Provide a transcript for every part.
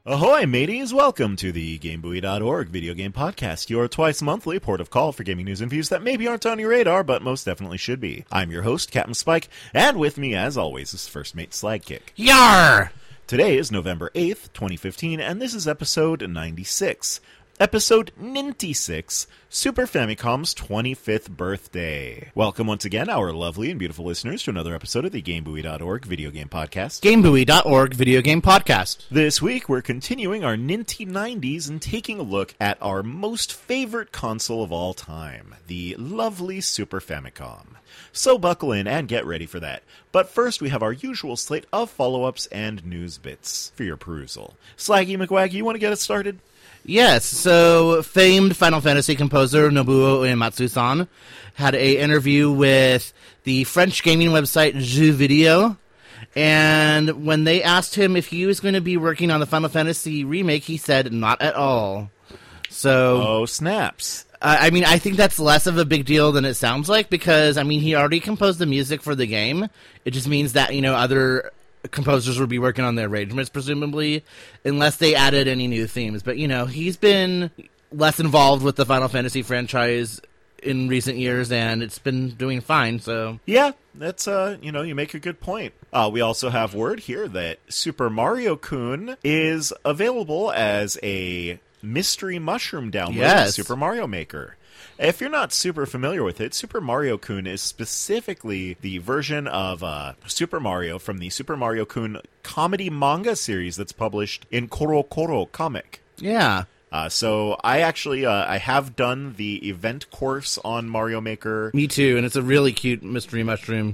Ahoy, mateys! Welcome to the GameBuoy.org video game podcast, your twice-monthly port of call for gaming news and views that maybe aren't on your radar, but most definitely should be. I'm your host, Captain Spike, and with me, as always, is First Mate Slagkick. Yar! Today is November 8th, 2015, and this is episode 96. Episode 96, Super Famicom's 25th birthday. Welcome once again, our lovely and beautiful listeners, to another episode of the GameBuoy.org video game podcast. GameBuoy.org video game podcast. This week, we're continuing our Ninty 90s and taking a look at our most favorite console of all time, the lovely Super Famicom. So buckle in and get ready for that. But first, we have our usual slate of follow-ups and news bits for your perusal. Slaggy McWaggy, you want to get us started? Yes, so famed Final Fantasy composer Nobuo Uematsu-san had an interview with the French gaming website Jeux Video, and when they asked him if he was going to be working on the Final Fantasy remake, he said not at all. So, oh, snaps. I mean, I think that's less of a big deal than it sounds like, because, I mean, he already composed the music for the game. It just means that, you know, other composers would be working on the arrangements, presumably, unless they added any new themes. But, you know, he's been less involved with the Final Fantasy franchise in recent years, and it's been doing fine, so... Yeah, that's, you make a good point. We also have word here that Super Mario-kun is available as a mystery mushroom download in Super Mario Maker. If you're not super familiar with it, Super Mario-kun is specifically the version of Super Mario from the Super Mario-kun comedy manga series that's published in Koro Koro Comic. Yeah. So I actually I have done the event course on Mario Maker. Me too, and it's a really cute mystery mushroom.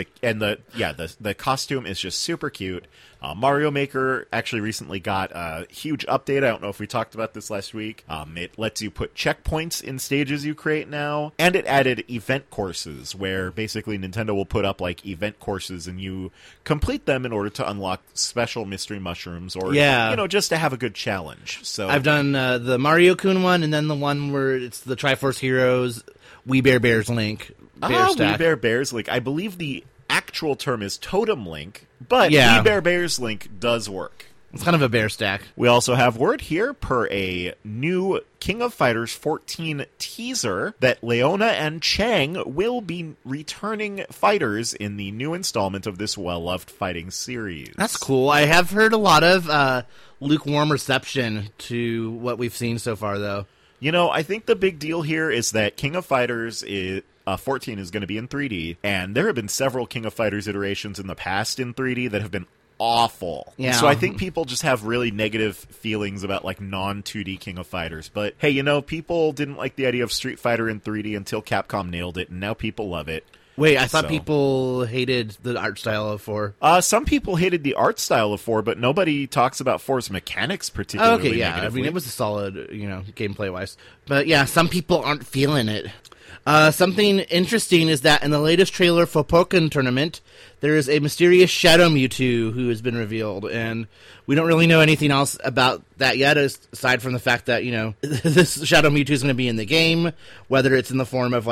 The costume is just super cute. Mario Maker actually recently got a huge update. I don't know if we talked about this last week. It lets you put checkpoints in stages you create now, and it added event courses where basically Nintendo will put up like event courses and you complete them in order to unlock special mystery mushrooms or just to have a good challenge. So I've done the Mario-kun one, and then the one where it's the Triforce Heroes We Bear Bears Link Bear Stack. We Bear Bears Link. I believe the actual term is Totem Link, but We Bear Bears Link does work. It's kind of a bear stack. We also have word here per a new King of Fighters 14 teaser that Leona and Chang will be returning fighters in the new installment of this well-loved fighting series. That's cool. I have heard a lot of lukewarm reception to what we've seen so far, though. You know, I think the big deal here is that King of Fighters 14 is going to be in 3D, and there have been several King of Fighters iterations in the past in 3D that have been awful. Yeah. So I think people just have really negative feelings about like non-2D King of Fighters. But hey, you know, people didn't like the idea of Street Fighter in 3D until Capcom nailed it, and now people love it. Wait, I thought people hated the art style of 4. Some people hated the art style of 4, but nobody talks about 4's mechanics particularly negatively. I mean, it was a solid, gameplay-wise. But yeah, some people aren't feeling it. Something interesting is that in the latest trailer for Pokken Tournament, there is a mysterious Shadow Mewtwo who has been revealed, and we don't really know anything else about that yet, aside from the fact that, this Shadow Mewtwo is going to be in the game, whether it's in the form of,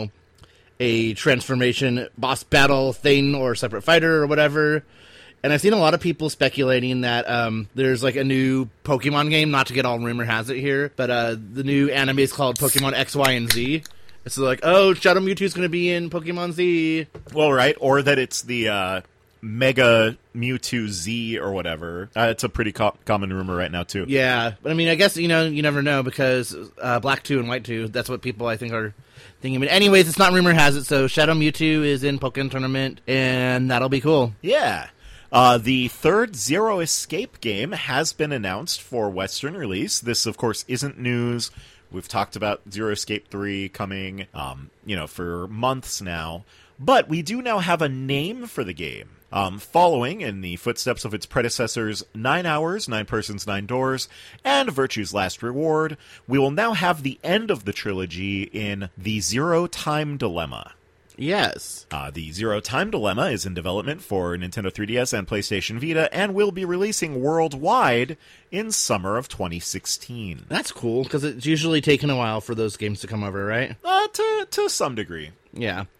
a transformation boss battle thing or separate fighter or whatever. And I've seen a lot of people speculating that there's a new Pokemon game, not to get all rumor has it here, but the new anime is called Pokemon X, Y, and Z. It's Shadow Mewtwo's going to be in Pokemon Z. Well, right, or that it's the Mega Mewtwo Z or whatever. It's a pretty common rumor right now, too. Yeah, but I mean, I guess, you never know, because Black 2 and White 2, that's what people, I think, are thinking. But anyways, it's not rumor has it, so Shadow Mewtwo is in Pokken Tournament, and that'll be cool. Yeah. The third Zero Escape game has been announced for Western release. This, of course, isn't news. We've talked about Zero Escape 3 coming, for months now. But we do now have a name for the game. Following in the footsteps of its predecessors 9 Hours, 9 Persons, 9 Doors, and Virtue's Last Reward, we will now have the end of the trilogy in the Zero Time Dilemma. Yes. The Zero Time Dilemma is in development for Nintendo 3DS and PlayStation Vita and will be releasing worldwide in summer of 2016. That's cool, because it's usually taken a while for those games to come over, right? To some degree. Yeah.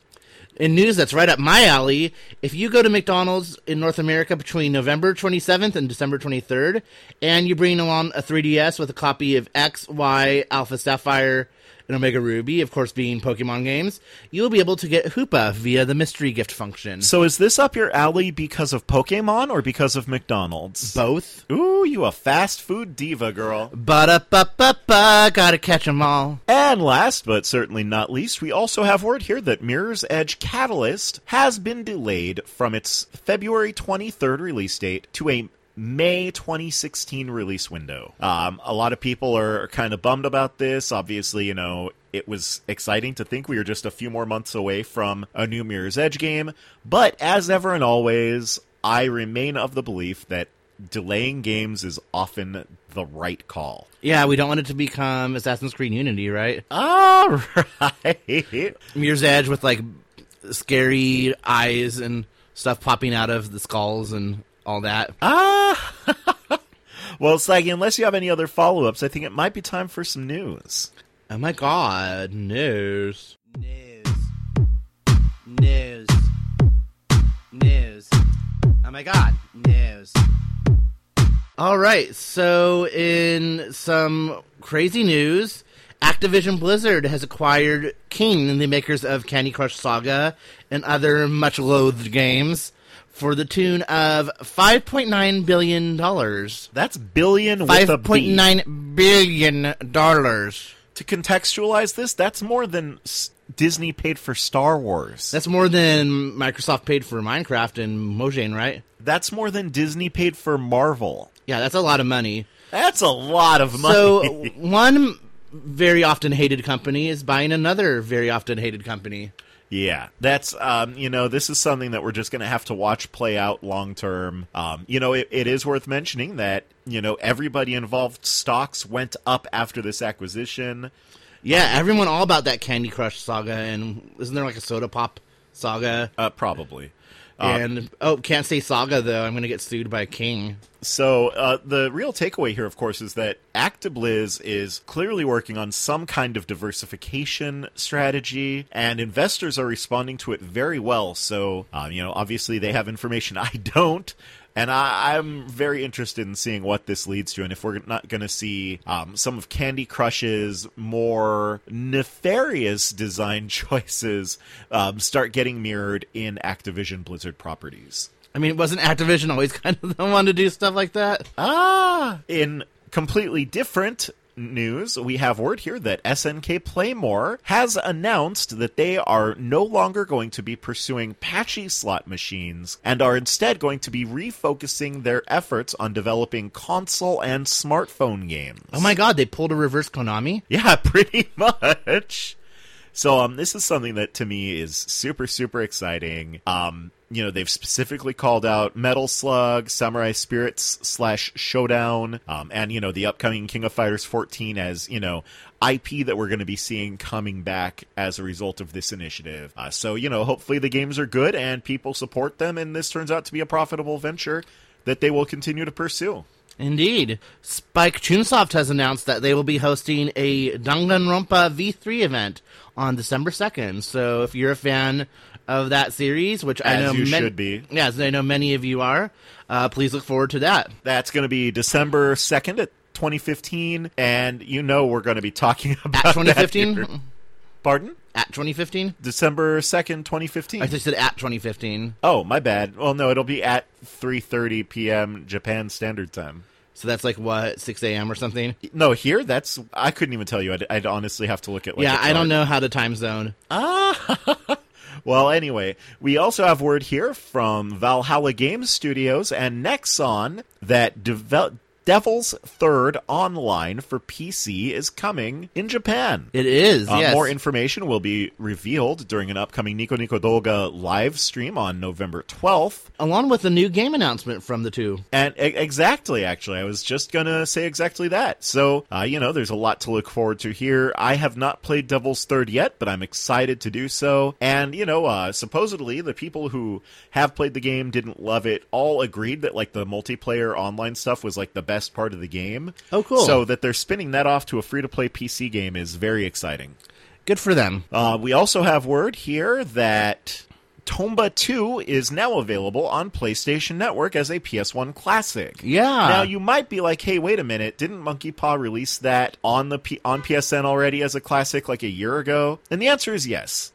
In news that's right up my alley, if you go to McDonald's in North America between November 27th and December 23rd, and you bring along a 3DS with a copy of X, Y, Alpha Sapphire, and Omega Ruby, of course being Pokemon games, you'll be able to get Hoopa via the mystery gift function. So is this up your alley because of Pokemon or because of McDonald's? Both. Ooh, you a fast food diva, girl. Ba-da-ba-ba-ba, gotta catch 'em all. And last, but certainly not least, we also have word here that Mirror's Edge Catalyst has been delayed from its February 23rd release date to a May 2016 release window. A lot of people are kind of bummed about this. Obviously, it was exciting to think we were just a few more months away from a new Mirror's Edge game. But as ever and always, I remain of the belief that delaying games is often the right call. Yeah, we don't want it to become Assassin's Creed Unity, right? All right. Mirror's Edge with, scary eyes and stuff popping out of the skulls and all that. Well, Slaggy, unless you have any other follow-ups, I think it might be time for some news. Oh my god, news. Oh my god, news. Alright, so in some crazy news, Activision Blizzard has acquired King, the makers of Candy Crush Saga and other much-loathed games, for the tune of $5.9 billion. That's billion with a B. $5.9 billion. To contextualize this, that's more than Disney paid for Star Wars. That's more than Microsoft paid for Minecraft and Mojang, right? That's more than Disney paid for Marvel. Yeah, that's a lot of money. That's a lot of money. So, one very often hated company is buying another very often hated company. Yeah, that's, this is something that we're just going to have to watch play out long term. It is worth mentioning that, everybody involved stocks went up after this acquisition. Yeah, everyone all about that Candy Crush Saga, and isn't there a Soda Pop Saga? Probably. Can't say Saga, though. I'm going to get sued by King. So the real takeaway here, of course, is that ActiBliz is clearly working on some kind of diversification strategy, and investors are responding to it very well. So, obviously they have information I don't, and I'm very interested in seeing what this leads to, and if we're not going to see some of Candy Crush's more nefarious design choices start getting mirrored in Activision Blizzard properties. I mean, wasn't Activision always kind of the one to do stuff like that? In completely different news, we have word here that SNK Playmore has announced that they are no longer going to be pursuing patchy slot machines and are instead going to be refocusing their efforts on developing console and smartphone games. Oh my god, they pulled a reverse Konami? Yeah, pretty much. So this is something that to me is super, super exciting. They've specifically called out Metal Slug, Samurai Spirits /Showdown, and, the upcoming King of Fighters 14 as, IP that we're going to be seeing coming back as a result of this initiative. So, hopefully the games are good and people support them, and this turns out to be a profitable venture that they will continue to pursue. Indeed. Spike Chunsoft has announced that they will be hosting a Danganronpa V3 event on December 2nd. So if you're a fan of that series, which I know should be. Yes, I know many of you are, please look forward to that. That's going to be December 2nd at 2015, and we're going to be talking about at 2015? that here. Pardon? At 2015? December 2nd, 2015. I just said at 2015. Oh, my bad. Well, no, it'll be at 3:30 p.m. Japan Standard Time. So that's 6 a.m. or something? No, here, I couldn't even tell you. I'd honestly have to look at I don't know how to time zone. Well, anyway, we also have word here from Valhalla Games Studios and Nexon that Devil's Third Online for PC is coming in Japan. It is, yes. More information will be revealed during an upcoming Nico Nico Doga live stream on November 12th. Along with a new game announcement from the two. And exactly, actually. I was just going to say exactly that. So, there's a lot to look forward to here. I have not played Devil's Third yet, but I'm excited to do so. And, supposedly the people who have played the game didn't love it all agreed that, the multiplayer online stuff was, the best part of the game. Oh, cool. So that they're spinning that off to a free-to-play PC game is very exciting. Good for them. We also have word here that Tomba 2 is now available on PlayStation Network as a PS1 classic. Yeah. Now, you might be like, hey, wait a minute, didn't Monkey Paw release that on PSN already as a classic like a year ago? And the answer is yes.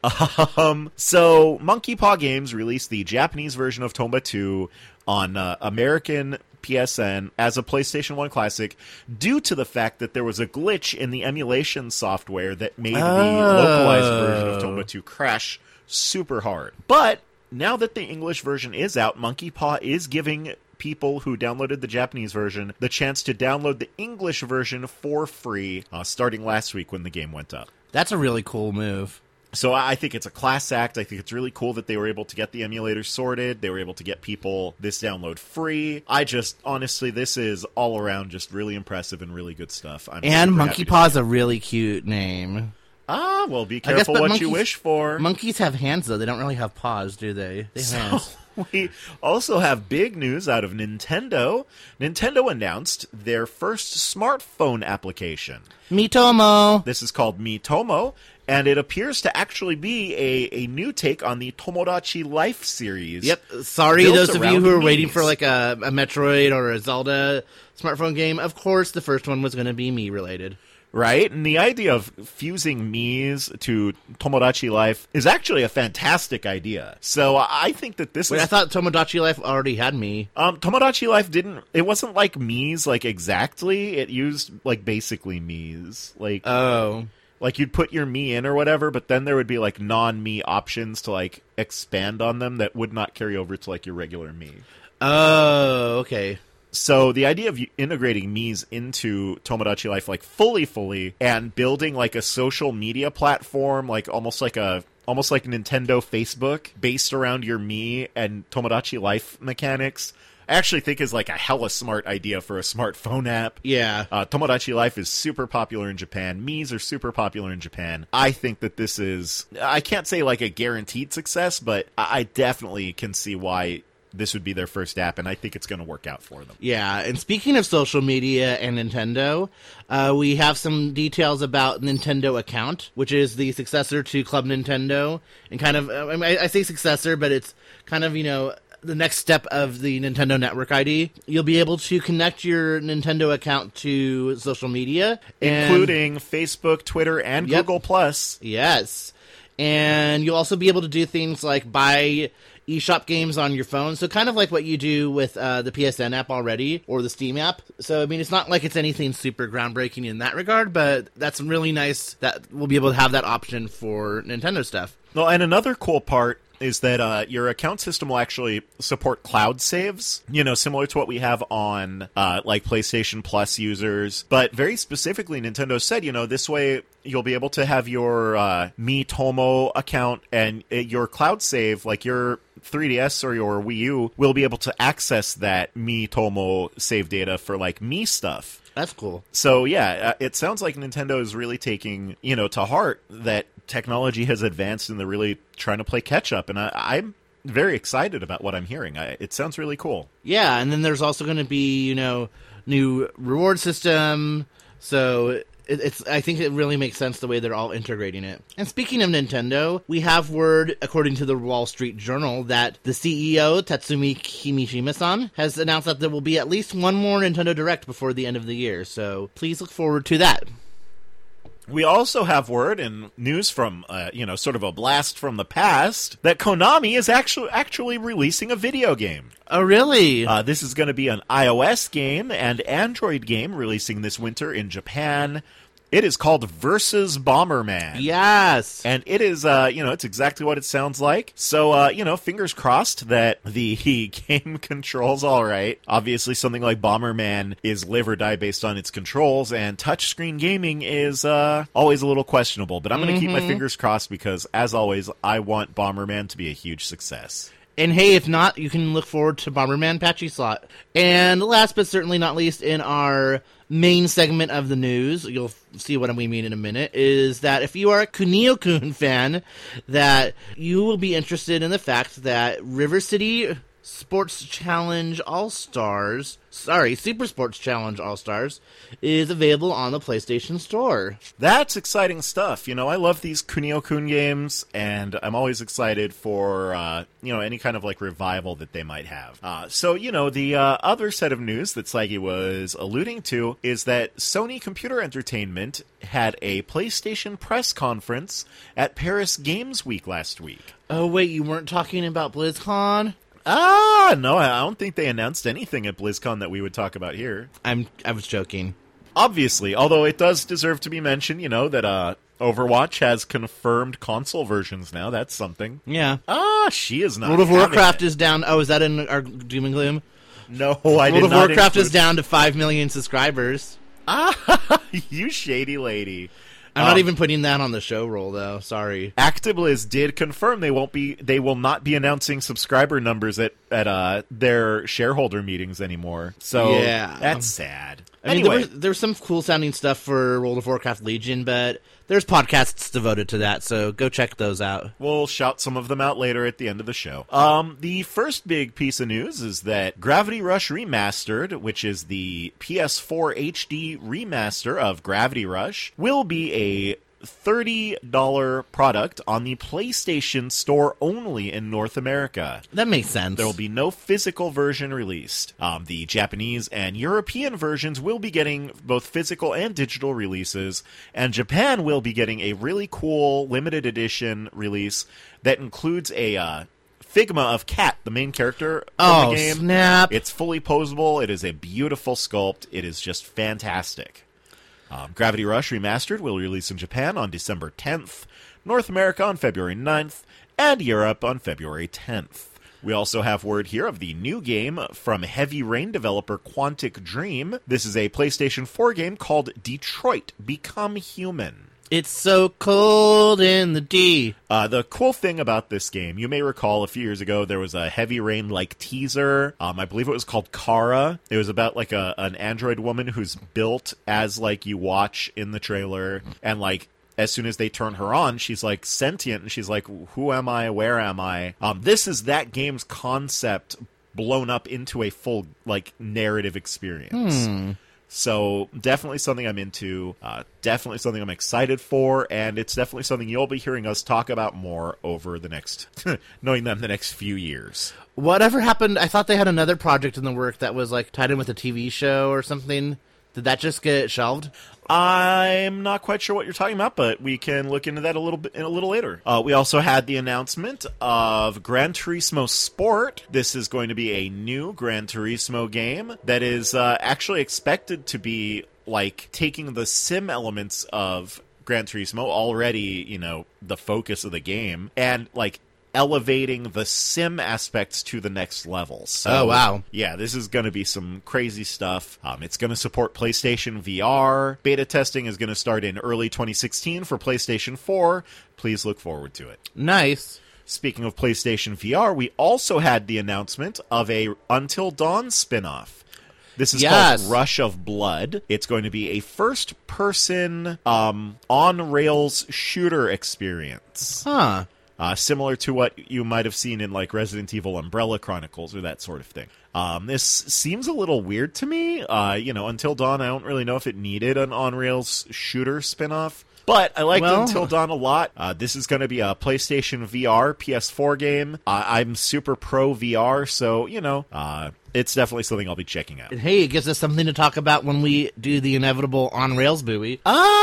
So, Monkey Paw Games released the Japanese version of Tomba 2 on American PSN as a PlayStation 1 classic due to the fact that there was a glitch in the emulation software that made the localized version of Tomba 2 crash super hard. But now that the English version is out, Monkey Paw is giving people who downloaded the Japanese version the chance to download the English version for free starting last week when the game went up. That's a really cool move. So I think it's a class act. I think it's really cool that they were able to get the emulator sorted. They were able to get people this download free. Honestly, this is all around just really impressive and really good stuff. And Monkey Paw is a really cute name. Well, be careful what you wish for. Monkeys have hands, though. They don't really have paws, do they? They have hands. We also have big news out of Nintendo. Nintendo announced their first smartphone application. Miitomo. This is called Miitomo, and it appears to actually be a new take on the Tomodachi Life series. Yep. Sorry, those of you who are waiting for like a Metroid or a Zelda smartphone game. Of course, the first one was going to be Mii-related. Right? And the idea of fusing Mii's to Tomodachi Life is actually a fantastic idea. So I think that this I thought Tomodachi Life already had Mii. Tomodachi Life it wasn't like Mii's, like, exactly. It used, like, basically Mii's. Like, like, you'd put your Mii in or whatever, but then there would be, like, non-Mii options to, like, expand on them that would not carry over to, like, your regular Mii. Oh, okay. So the idea of integrating Mii's into Tomodachi Life, like fully, and building like a social media platform, like almost like Nintendo Facebook, based around your Mii and Tomodachi Life mechanics, I actually think is like a hella smart idea for a smartphone app. Yeah. Tomodachi Life is super popular in Japan. Mii's are super popular in Japan. I think that this is, I can't say like a guaranteed success, but I definitely can see why this would be their first app, and I think it's going to work out for them. Yeah, and speaking of social media and Nintendo, we have some details about Nintendo Account, which is the successor to Club Nintendo, and kind of, I say successor, but it's kind of, the next step of the Nintendo Network ID. You'll be able to connect your Nintendo account to social media. Including Facebook, Twitter, and Google+. Yes. And you'll also be able to do things like buy eShop games on your phone, so kind of like what you do with the PSN app already, or the Steam app. So, I mean, it's not like it's anything super groundbreaking in that regard, but that's really nice that we'll be able to have that option for Nintendo stuff. Well, and another cool part is that your account system will actually support cloud saves, similar to what we have on like PlayStation Plus users. But very specifically, Nintendo said, this way you'll be able to have your Miitomo account and your cloud save, like your 3DS or your Wii U, will be able to access that Miitomo save data for like Mii stuff. That's cool. So, yeah, it sounds like Nintendo is really taking, to heart that technology has advanced and they're really trying to play catch-up. And I'm very excited about what I'm hearing. It sounds really cool. Yeah, and then there's also going to be, new reward system. So I think it really makes sense the way they're all integrating it. And speaking of Nintendo, we have word, according to the Wall Street Journal, that the CEO, Tatsumi Kimishima-san, has announced that there will be at least one more Nintendo Direct before the end of the year. So please look forward to that. We also have word and news from, sort of a blast from the past, that Konami is actually releasing a video game. Oh, really? This is going to be an iOS game and Android game releasing this winter in Japan. It is called Versus Bomberman. Yes! And it is, it's exactly what it sounds like. So, fingers crossed that the game controls all right. Obviously, something like Bomberman is live or die based on its controls, and touchscreen gaming is always a little questionable. But I'm going to keep my fingers crossed because, as always, I want Bomberman to be a huge success. And hey, if not, you can look forward to Bomberman Patchy Slot. And last but certainly not least, in our main segment of the news, you'll see what we mean in a minute, is that if you are a Kunio-kun fan, that you will be interested in the fact that River City Sports Challenge All-Stars, Super Sports Challenge All-Stars, is available on the PlayStation Store. That's exciting stuff. I love these Kunio-kun games, and I'm always excited for, any kind of, revival that they might have. The other set of news that Slaggy was alluding to is that Sony Computer Entertainment had a PlayStation press conference at Paris Games Week last week. Oh, wait, you weren't talking about BlizzCon? No, I don't think they announced anything at BlizzCon that we would talk about here. I was joking. Obviously, although it does deserve to be mentioned, that Overwatch has confirmed console versions now. That's something. Yeah. She is not. World of Warcraft is down. Oh, is that in our Doom and Gloom? No, I did not. World of Warcraft is down to 5 million subscribers. You shady lady. I'm not even putting that on the show roll, though. Sorry. ActiBliz did confirm they will not be announcing subscriber numbers at their shareholder meetings anymore. So yeah, that's sad. I mean, there was some cool sounding stuff for World of Warcraft Legion, but there's podcasts devoted to that, so go check those out. We'll shout some of them out later at the end of the show. The first big piece of news is that Gravity Rush Remastered, which is the PS4 HD remaster of Gravity Rush, will be a $30 product on the PlayStation Store only in North America. That makes sense. There will be no physical version released. The Japanese and European versions will be getting both physical and digital releases, and Japan will be getting a really cool limited edition release that includes a Figma of Cat, the main character of the game. Oh, snap. It's fully posable. It is a beautiful sculpt. It is just fantastic. Gravity Rush Remastered will release in Japan on December 10th, North America on February 9th, and Europe on February 10th. We also have word here of the new game from Heavy Rain developer Quantic Dream. This is a PlayStation 4 game called Detroit: Become Human. It's so cold in the D. The cool thing about this game, you may recall a few years ago, there was a Heavy Rain-like teaser. I believe it was called Kara. It was about an android woman who's built as you watch in the trailer, and as soon as they turn her on, she's sentient, and she's like, who am I? Where am I? This is that game's concept blown up into a full narrative experience. So definitely something I'm into, definitely something I'm excited for, and it's definitely something you'll be hearing us talk about more over the next, knowing them the next few years. Whatever happened, I thought they had another project in the work that was tied in with a TV show or something. Did that just get shelved? I'm not quite sure what you're talking about, but we can look into that a little later. We also had the announcement of Gran Turismo Sport. This is going to be a new Gran Turismo game that is actually expected to be taking the sim elements of Gran Turismo, already, the focus of the game, and elevating the sim aspects to the next level. So, oh, wow. Yeah, this is going to be some crazy stuff. It's going to support PlayStation VR. Beta testing is going to start in early 2016 for PlayStation 4. Please look forward to it. Nice. Speaking of PlayStation VR, we also had the announcement of a Until Dawn spin-off. This is called Rush of Blood. It's going to be a first-person on-rails shooter experience. Huh. Similar to what you might have seen in Resident Evil Umbrella Chronicles or that sort of thing. This seems a little weird to me. Until Dawn, I don't really know if it needed an on-rails shooter spinoff. But I liked Until Dawn a lot. This is going to be a PlayStation VR, PS4 game. I'm super pro VR, so, it's definitely something I'll be checking out. Hey, it gives us something to talk about when we do the inevitable on-rails buoy.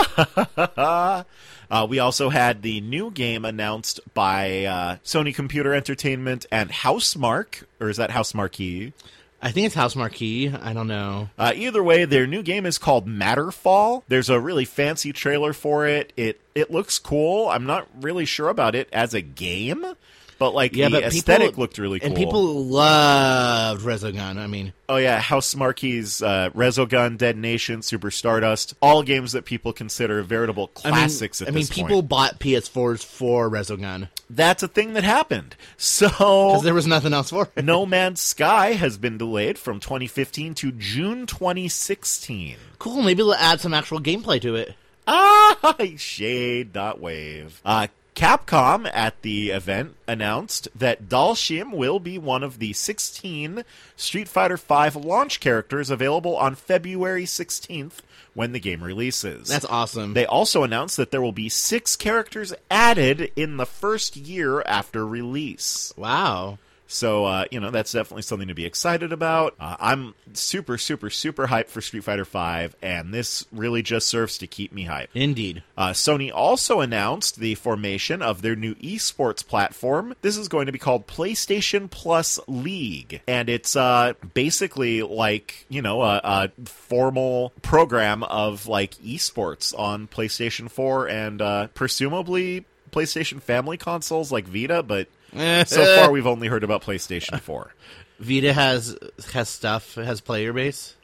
We also had the new game announced by Sony Computer Entertainment and Housemarque, or is that Housemarque? I think it's Housemarque. I don't know. Either way, their new game is called Matterfall. There's a really fancy trailer for it. It looks cool. I'm not really sure about it as a game, but the aesthetic looked really cool. And people loved Resogun. I mean, oh yeah, Housemarque's Resogun, Dead Nation, Super Stardust, all games that people consider veritable classics at this point. People bought PS4s for Resogun. That's a thing that happened. So because there was nothing else for it. No Man's Sky has been delayed from 2015 to June 2016. Cool, maybe they'll add some actual gameplay to it. Shade.wave. Capcom at the event announced that Dalshim will be one of the 16 Street Fighter V launch characters available on February 16th when the game releases. That's awesome. They also announced that there will be 6 characters added in the first year after release. Wow. So, that's definitely something to be excited about. I'm super, super, super hyped for Street Fighter V, and this really just serves to keep me hyped. Indeed. Sony also announced the formation of their new esports platform. This is going to be called PlayStation Plus League, and it's basically like, a formal program of like esports on PlayStation 4 and presumably PlayStation family consoles like Vita, but so far we've only heard about PlayStation 4. Vita has stuff, has player base.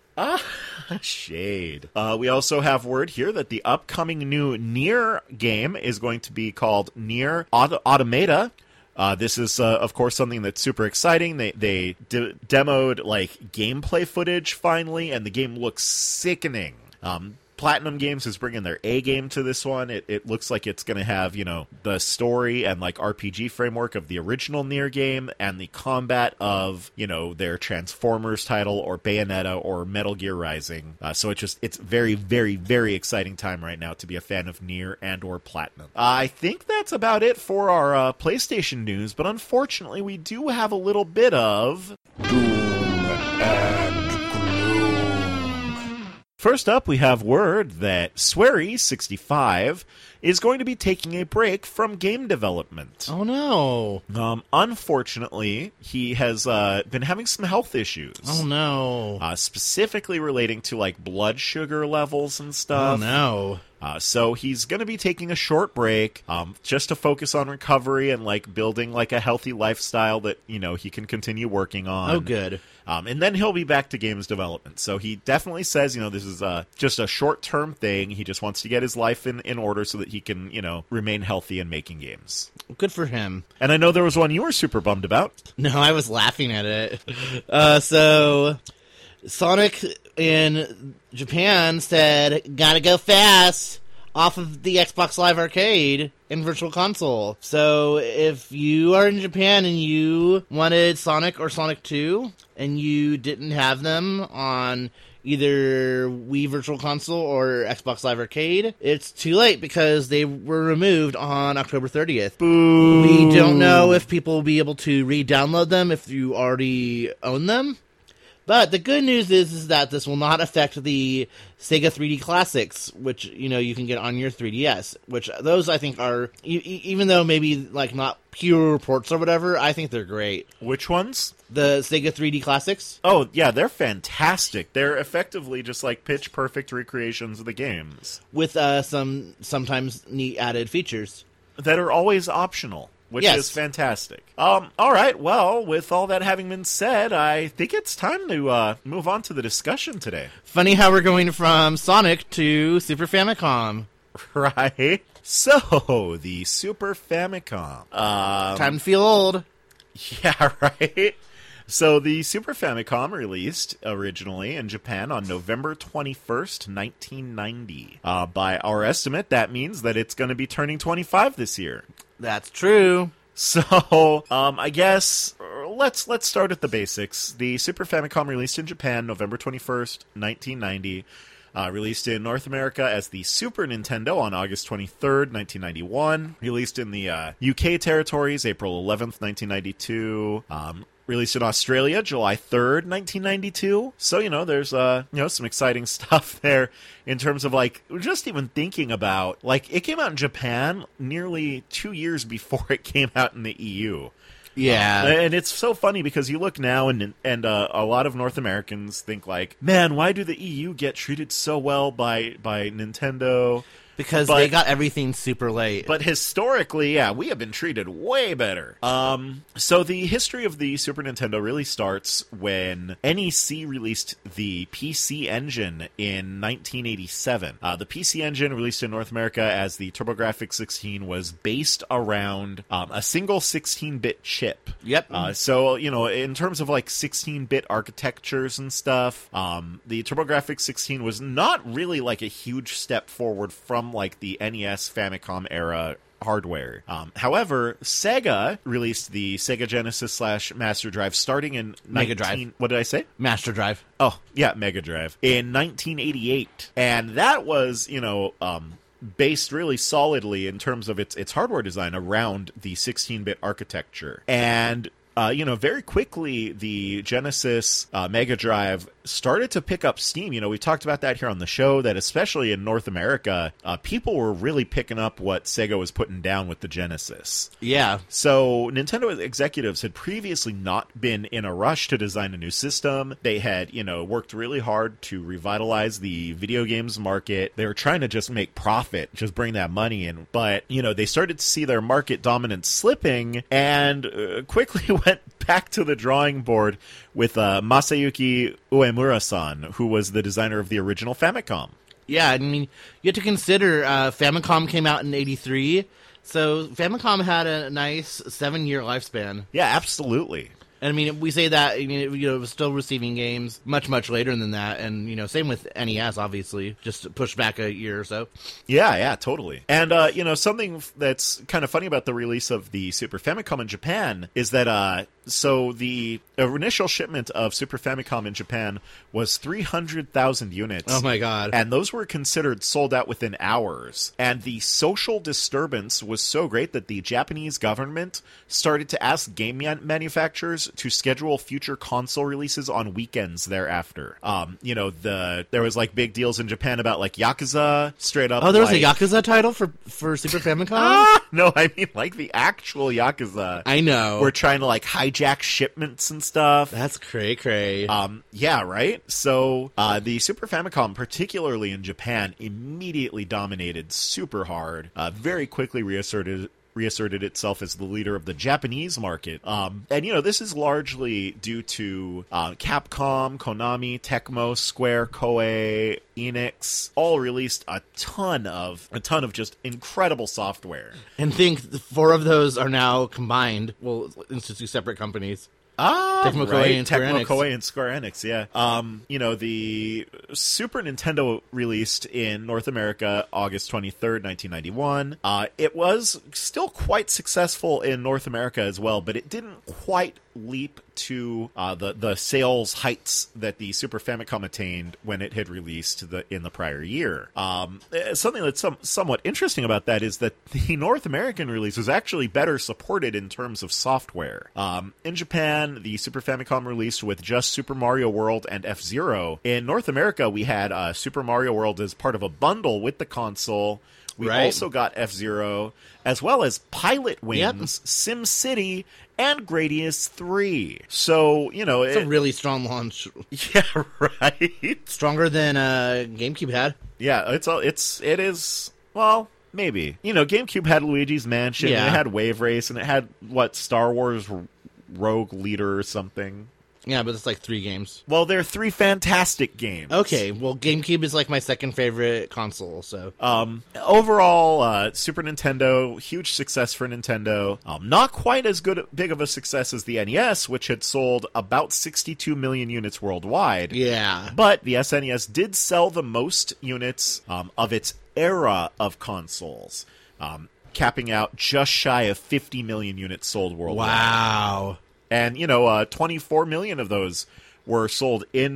Shade. We also have word here that the upcoming new Nier game is going to be called Nier Automata. This is, of course, something that's super exciting. They demoed like gameplay footage finally, and the game looks sickening. Platinum Games is bringing their A game to this one. It looks like it's going to have, the story and like RPG framework of the original Nier game and the combat of, their Transformers title or Bayonetta or Metal Gear Rising. So it's very, very, very exciting time right now to be a fan of Nier and or Platinum. I think that's about it for our PlayStation news, but unfortunately we do have a little bit of doom and gloom. First up, we have word that Swery65 is going to be taking a break from game development. Oh, no. Unfortunately, he has been having some health issues. Oh, no. Specifically relating to, like, blood sugar levels and stuff. Oh, no. So he's going to be taking a short break just to focus on recovery and, like, building, like, a healthy lifestyle that, he can continue working on. Oh, good. And then he'll be back to games development. So he definitely says, this is just a short-term thing. He just wants to get his life in order so that he can, remain healthy and making games. Good for him. And I know there was one you were super bummed about. No, I was laughing at it. So Sonic in Japan said, gotta go fast off of the Xbox Live Arcade and Virtual Console. So if you are in Japan and you wanted Sonic or Sonic 2 and you didn't have them on either Wii Virtual Console or Xbox Live Arcade, it's too late because they were removed on October 30th. Boo. We don't know if people will be able to re-download them if you already own them. But the good news is that this will not affect the Sega 3D Classics, which, you can get on your 3DS, which those I think are, even though maybe like not pure ports or whatever, I think they're great. Which ones? The Sega 3D Classics. Oh, yeah, they're fantastic. They're effectively just like pitch-perfect recreations of the games. With some sometimes neat added features. That are always optional. Which yes. is fantastic. All right, well, with all that having been said, I think it's time to move on to the discussion today. Funny how we're going from Sonic to Super Famicom. Right? So, the Super Famicom. Time to feel old. Yeah, right? So, the Super Famicom released originally in Japan on November 21st, 1990. By our estimate, that means that it's going to be turning 25 this year. That's true. So, I guess let's start at the basics. The Super Famicom released in Japan November 21st, 1990. Released in North America as the Super Nintendo on August 23rd, 1991. Released in the UK territories April 11th, 1992. Released in Australia, July 3rd, 1992. So, there's, some exciting stuff there in terms of, like, just even thinking about, like, it came out in Japan nearly 2 years before it came out in the EU. Yeah. And it's so funny because you look now and a lot of North Americans think, like, man, why do the EU get treated so well by Nintendo? Because they got everything super late. But historically, yeah, we have been treated way better. So the history of the Super Nintendo really starts when NEC released the PC Engine in 1987. The PC Engine, released in North America as the TurboGrafx 16, was based around a single 16-bit chip. Yep. So, in terms of, like, 16-bit architectures and stuff, the TurboGrafx 16 was not really, like, a huge step forward from, like, the NES Famicom era hardware. However, Sega released the Sega Genesis / Master Drive starting in Mega Drive. What did I say? Master Drive. Oh, yeah, Mega Drive. In 1988. And that was, based really solidly in terms of its hardware design around the 16-bit architecture. And very quickly, the Genesis Mega Drive started to pick up steam. We talked about that here on the show, that especially in North America, people were really picking up what Sega was putting down with the Genesis. Yeah. So Nintendo executives had previously not been in a rush to design a new system. They had, worked really hard to revitalize the video games market. They were trying to just make profit, just bring that money in. But, they started to see their market dominance slipping and quickly went back to the drawing board with Masayuki Uemura-san, who was the designer of the original Famicom. Yeah, I mean, you have to consider Famicom came out in 83, so Famicom had a nice 7-year lifespan. Yeah, absolutely. And I mean, we say that, it was still receiving games much, much later than that. And, same with NES, obviously, just pushed back a year or so. Yeah, totally. And, something that's kind of funny about the release of the Super Famicom in Japan is that, so the initial shipment of Super Famicom in Japan was 300,000 units. Oh my god. And those were considered sold out within hours. And the social disturbance was so great that the Japanese government started to ask game manufacturers to schedule future console releases on weekends thereafter. There was big deals in Japan about Yakuza, straight up. Oh, there was a Yakuza title for Super Famicom? No, I mean the actual Yakuza. I know. We're trying to hijack shipments and stuff. That's cray. Yeah, right? So the Super Famicom, particularly in Japan, immediately dominated super hard, very quickly reasserted itself as the leader of the Japanese market. And, this is largely due to Capcom, Konami, Tecmo, Square, Koei, Enix, all released a ton of just incredible software. And think 4 of those are now combined. Well, into 2 separate companies. Tecmo, Koei, and Square Enix. Koei and Square Enix, yeah. The Super Nintendo released in North America August 23rd, 1991. It was still quite successful in North America as well, but it didn't quite leap to the sales heights that the Super Famicom attained when it had released in the prior year. Something that's somewhat interesting about that is that the North American release was actually better supported in terms of software. In Japan, the Super Famicom released with just Super Mario World and F-Zero. In North America, we had Super Mario World as part of a bundle with the console. We also got F-Zero, as well as Pilot Wings, SimCity, and Gradius 3. So, it's a really strong launch. Yeah, right. Stronger than GameCube had. Yeah, it is. Well, maybe. GameCube had Luigi's Mansion, and it had Wave Race, and it had Star Wars Rogue Leader or something. Yeah, but it's 3 games. Well, they're 3 fantastic games. Okay, well, GameCube is my second favorite console, so... Overall, Super Nintendo, huge success for Nintendo. Not quite as big of a success as the NES, which had sold about 62 million units worldwide. Yeah. But the SNES did sell the most units of its era of consoles, capping out just shy of 50 million units sold worldwide. Wow. And, 24 million of those were sold in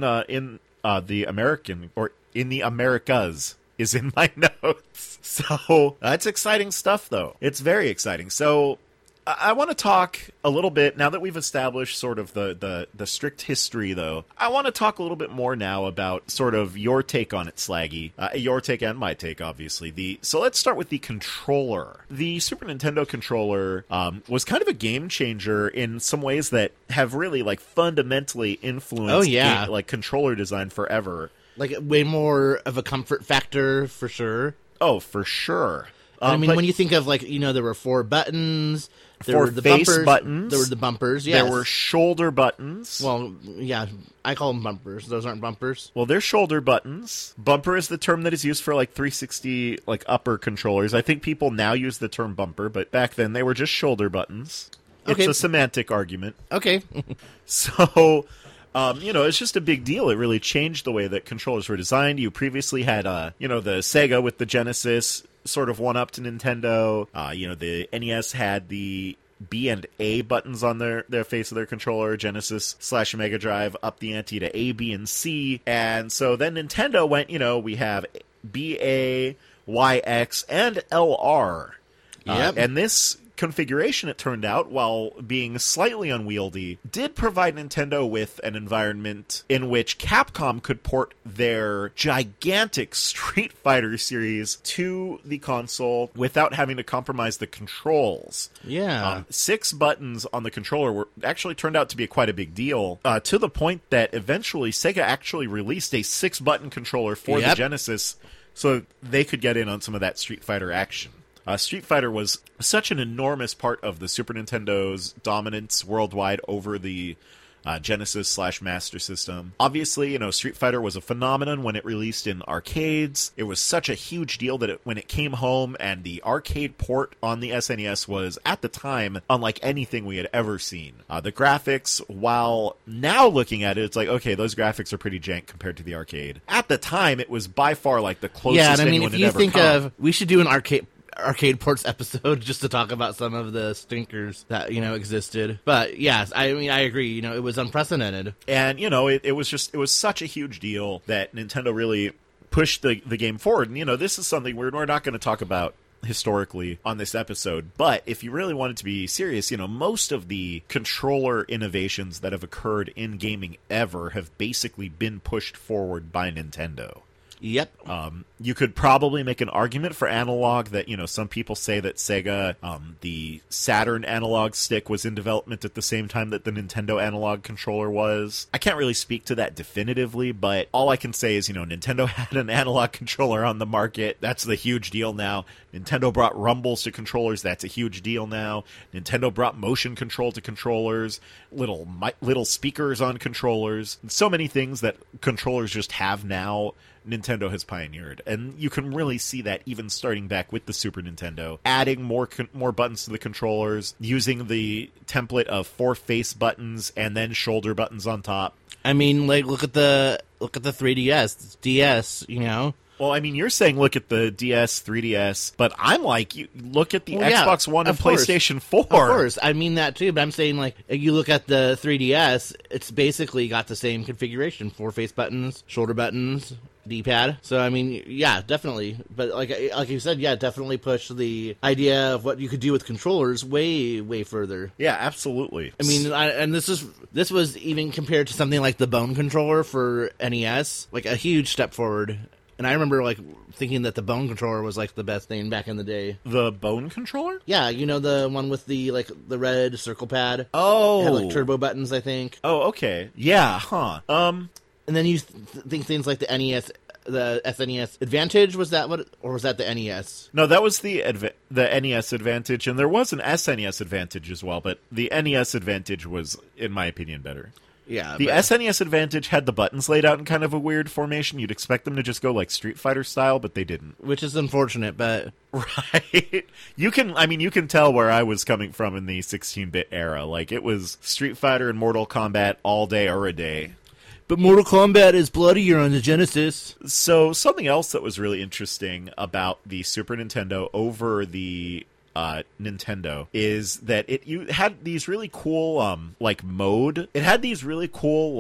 the American, or in the Americas, is in my notes. So, that's exciting stuff, though. It's very exciting. So, I want to talk a little bit, now that we've established sort of the strict history, though, I want to talk a little bit more now about sort of your take on it, Slaggy. Your take and my take, obviously. So let's start with the controller. The Super Nintendo controller Oh, was kind of a game changer in some ways that have really, fundamentally influenced controller design forever. Way more of a comfort factor, for sure. Oh, for sure. When you think of, there were 4 buttons... There were the face bumpers, buttons. There were the bumpers, yes. There were shoulder buttons. Well, yeah, I call them bumpers. Those aren't bumpers. Well, they're shoulder buttons. Bumper is the term that is used for 360 upper controllers. I think people now use the term bumper, but back then they were just shoulder buttons. Okay. It's a semantic argument. Okay. So, it's just a big deal. It really changed the way that controllers were designed. You previously had, the Sega with the Genesis sort of one-upped Nintendo. The NES had the B and A buttons on their face of their controller. Genesis / Mega Drive up the ante to A, B, and C. And so then Nintendo went, we have B, A, Y, X, and LR. Yep. And this configuration, it turned out, while being slightly unwieldy, did provide Nintendo with an environment in which Capcom could port their gigantic Street Fighter series to the console without having to compromise the controls. Yeah. 6 buttons on the controller actually turned out to be quite a big deal, to the point that eventually Sega actually released a 6-button controller for the Genesis so they could get in on some of that Street Fighter action. Street Fighter was such an enormous part of the Super Nintendo's dominance worldwide over the Genesis / Master System. Obviously, Street Fighter was a phenomenon when it released in arcades. It was such a huge deal that when it came home, and the arcade port on the SNES was, at the time, unlike anything we had ever seen. The graphics, while now looking at it, it's like, okay, those graphics are pretty jank compared to the arcade. At the time, it was by far like the closest anyone had ever come. We should do an arcade ports episode just to talk about some of the stinkers that existed. But yes, I agree, it was unprecedented, and it was such a huge deal that Nintendo really pushed the game forward. And this is something we're not going to talk about historically on this episode, but if you really wanted to be serious, most of the controller innovations that have occurred in gaming ever have basically been pushed forward by Nintendo. Yep. You could probably make an argument for analog that, some people say that Sega, the Saturn analog stick was in development at the same time that the Nintendo analog controller was. I can't really speak to that definitively, but all I can say is, Nintendo had an analog controller on the market. That's the huge deal now. Nintendo brought rumbles to controllers. That's a huge deal now. Nintendo brought motion control to controllers, little speakers on controllers. So many things that controllers just have now, Nintendo has pioneered, and you can really see that even starting back with the Super Nintendo, adding more buttons to the controllers, using the template of 4 face buttons and then shoulder buttons on top. Look at the 3DS, DS, Well, you're saying look at the DS, 3DS, but I'm like, you look at the Xbox One and PlayStation 4. Of course, I mean that too, but I'm saying, you look at the 3DS, it's basically got the same configuration, 4 face buttons, shoulder buttons, D-pad. So, yeah, definitely. But like you said, yeah, definitely push the idea of what you could do with controllers way, way further. Yeah, absolutely. And this was even compared to something like the Bone controller for NES, like a huge step forward. And I remember, thinking that the Bone controller was, the best thing back in the day. The Bone controller? Yeah, the one with the red circle pad. Oh. It had, turbo buttons, I think. Oh, okay. Yeah, huh. And then you think things like the NES, the SNES Advantage, was that what, or was that the NES? No, that was the NES Advantage, and there was an SNES Advantage as well, but the NES Advantage was, in my opinion, better. Yeah. The SNES Advantage had the buttons laid out in kind of a weird formation. You'd expect them to just go like Street Fighter style, but they didn't. Which is unfortunate, but... Right. You can tell where I was coming from in the 16-bit era. It was Street Fighter and Mortal Kombat all day or a day. But Mortal Kombat is bloodier on the Genesis. So something else that was really interesting about the Super Nintendo over the Nintendo is that you had these really cool mode. It had these really cool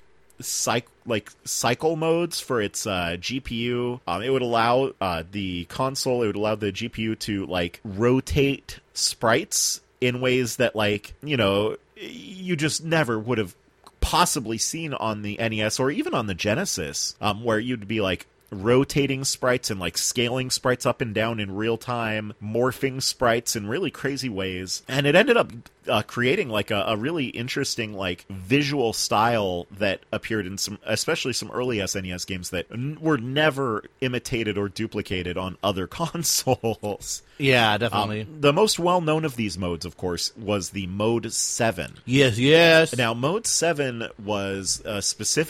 cycle modes for its GPU. It would allow the console. It would allow the GPU to rotate sprites in ways that you just never would have possibly seen on the NES or even on the Genesis, where you'd be rotating sprites and scaling sprites up and down in real time, morphing sprites in really crazy ways. And it ended up creating a really interesting visual style that appeared in especially some early SNES games that were never imitated or duplicated on other consoles. Yeah, definitely. The most well-known of these modes, of course, was the Mode 7. Yes. Now, Mode 7 was a specific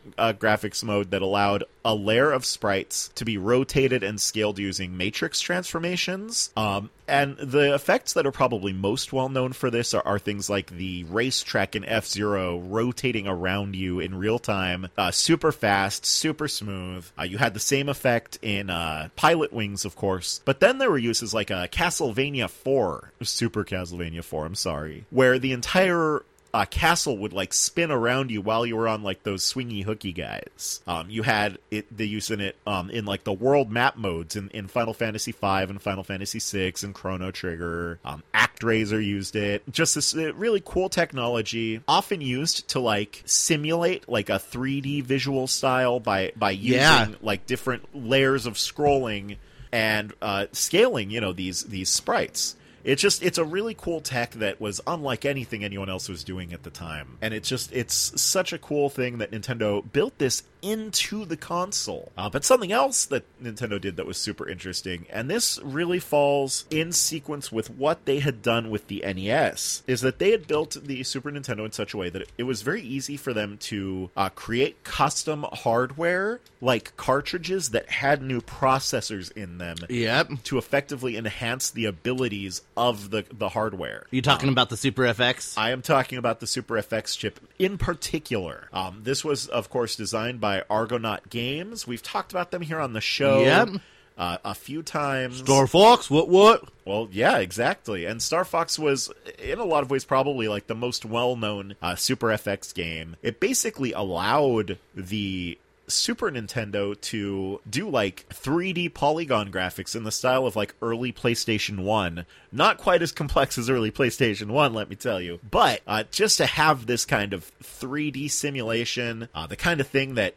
graphics mode that allowed a layer of sprites to be rotated and scaled using matrix transformations. And the effects that are probably most well known for this are things like the racetrack in F-Zero rotating around you in real time, super fast, super smooth. You had the same effect in Pilot Wings, of course, but then there were uses like Castlevania 4, Super Castlevania 4, I'm sorry, where the entire castle would like spin around you while you were on like those swingy hooky guys. You had the use in it in like the world map modes in Final Fantasy V and Final Fantasy VI and Chrono Trigger. ActRaiser used it. Just this really cool technology, often used to like simulate like a 3D visual style by using like different layers of scrolling and scaling, these sprites. It's a really cool tech that was unlike anything anyone else was doing at the time. And it's such a cool thing that Nintendo built this into the console. But something else that Nintendo did that was super interesting, and this really falls in sequence with what they had done with the NES, is that they had built the Super Nintendo in such a way that it was very easy for them to create custom hardware, like cartridges that had new processors in them to effectively enhance the abilities of the hardware. Are you talking about the Super FX? I am talking about the Super FX chip in particular. This was, of course, designed by Argonaut Games. We've talked about them here on the show a few times. Star Fox? What? Well, yeah, exactly. And Star Fox was, in a lot of ways, probably like the most well-known Super FX game. It basically allowed the Super Nintendo to do like 3D polygon graphics in the style of like early PlayStation 1. Not quite as complex as early PlayStation 1, let me tell you. But just to have this kind of 3D simulation, the kind of thing that,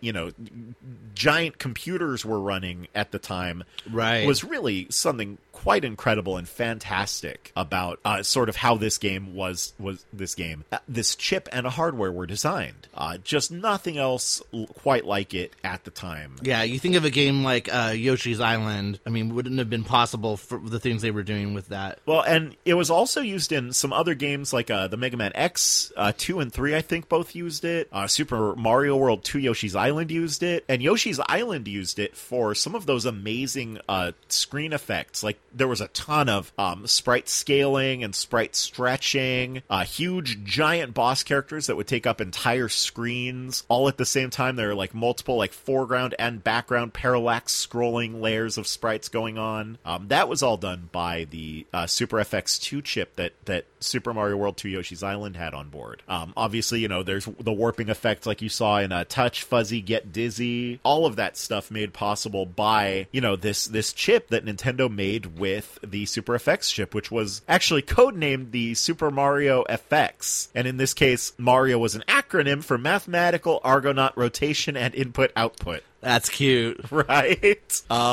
giant computers were running at the time, was really something quite incredible and fantastic about sort of how this game was this game. This chip and a hardware were designed. Just nothing else quite like it at the time. Yeah, you think of a game like Yoshi's Island. I mean, wouldn't have been possible for the things they were doing with that. Well, and it was also used in some other games like the Mega Man X 2 and 3, I think, both used it. Super Mario World 2 Yoshi's Island used it. And Yoshi's Island used it for some of those amazing screen effects. Like, there was a ton of sprite scaling and sprite stretching, huge giant boss characters that would take up entire screens all at the same time. There are like multiple like foreground and background parallax scrolling layers of sprites going on. That was all done by the Super FX2 chip that Super Mario World 2 Yoshi's Island had on board. Obviously, there's the warping effect like you saw in Touch, Fuzzy, Get Dizzy. All of that stuff made possible by, this chip that Nintendo made with the Super FX chip, which was actually codenamed the Super Mario FX. And in this case, Mario was an acronym for Mathematical Argonaut Rotation and Input Output. That's cute. Right?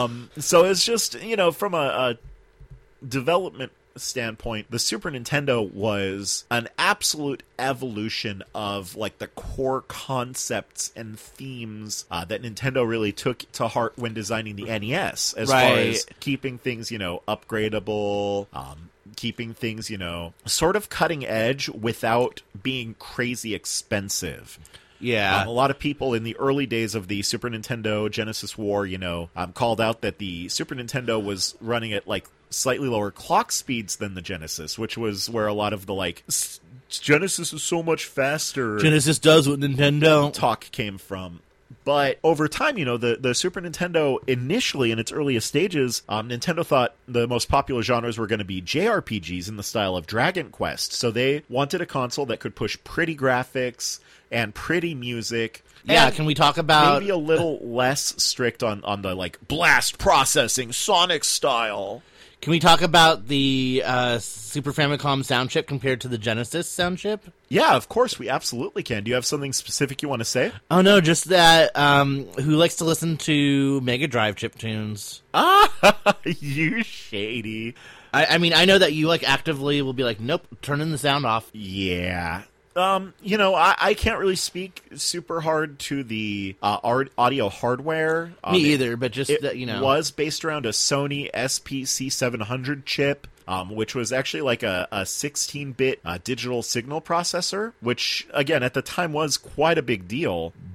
So it's just, from a development standpoint, the Super Nintendo was an absolute evolution of like the core concepts and themes that Nintendo really took to heart when designing the NES, as far as keeping things, upgradable, keeping things, sort of cutting edge without being crazy expensive. Yeah. A lot of people in the early days of the Super Nintendo Genesis War, called out that the Super Nintendo was running at like slightly lower clock speeds than the Genesis, which was where a lot of the like Genesis is so much faster. Genesis does what Nintendo talk came from. But over time, the Super Nintendo, initially in its earliest stages, Nintendo thought the most popular genres were going to be JRPGs in the style of Dragon Quest. So they wanted a console that could push pretty graphics and pretty music. Yeah, can we talk about maybe a little less strict on the like blast processing, Sonic style? Can we talk about the Super Famicom sound chip compared to the Genesis sound chip? Yeah, of course, we absolutely can. Do you have something specific you want to say? Oh, no, just that who likes to listen to Mega Drive chip tunes? You shady. I mean, I know that you like actively will be like, nope, turning the sound off. Yeah. I can't really speak super hard to the audio hardware. Me either, but just it that, was based around a Sony SPC700 chip, which was actually like a 16-bit digital signal processor, which, again, at the time was quite a big deal.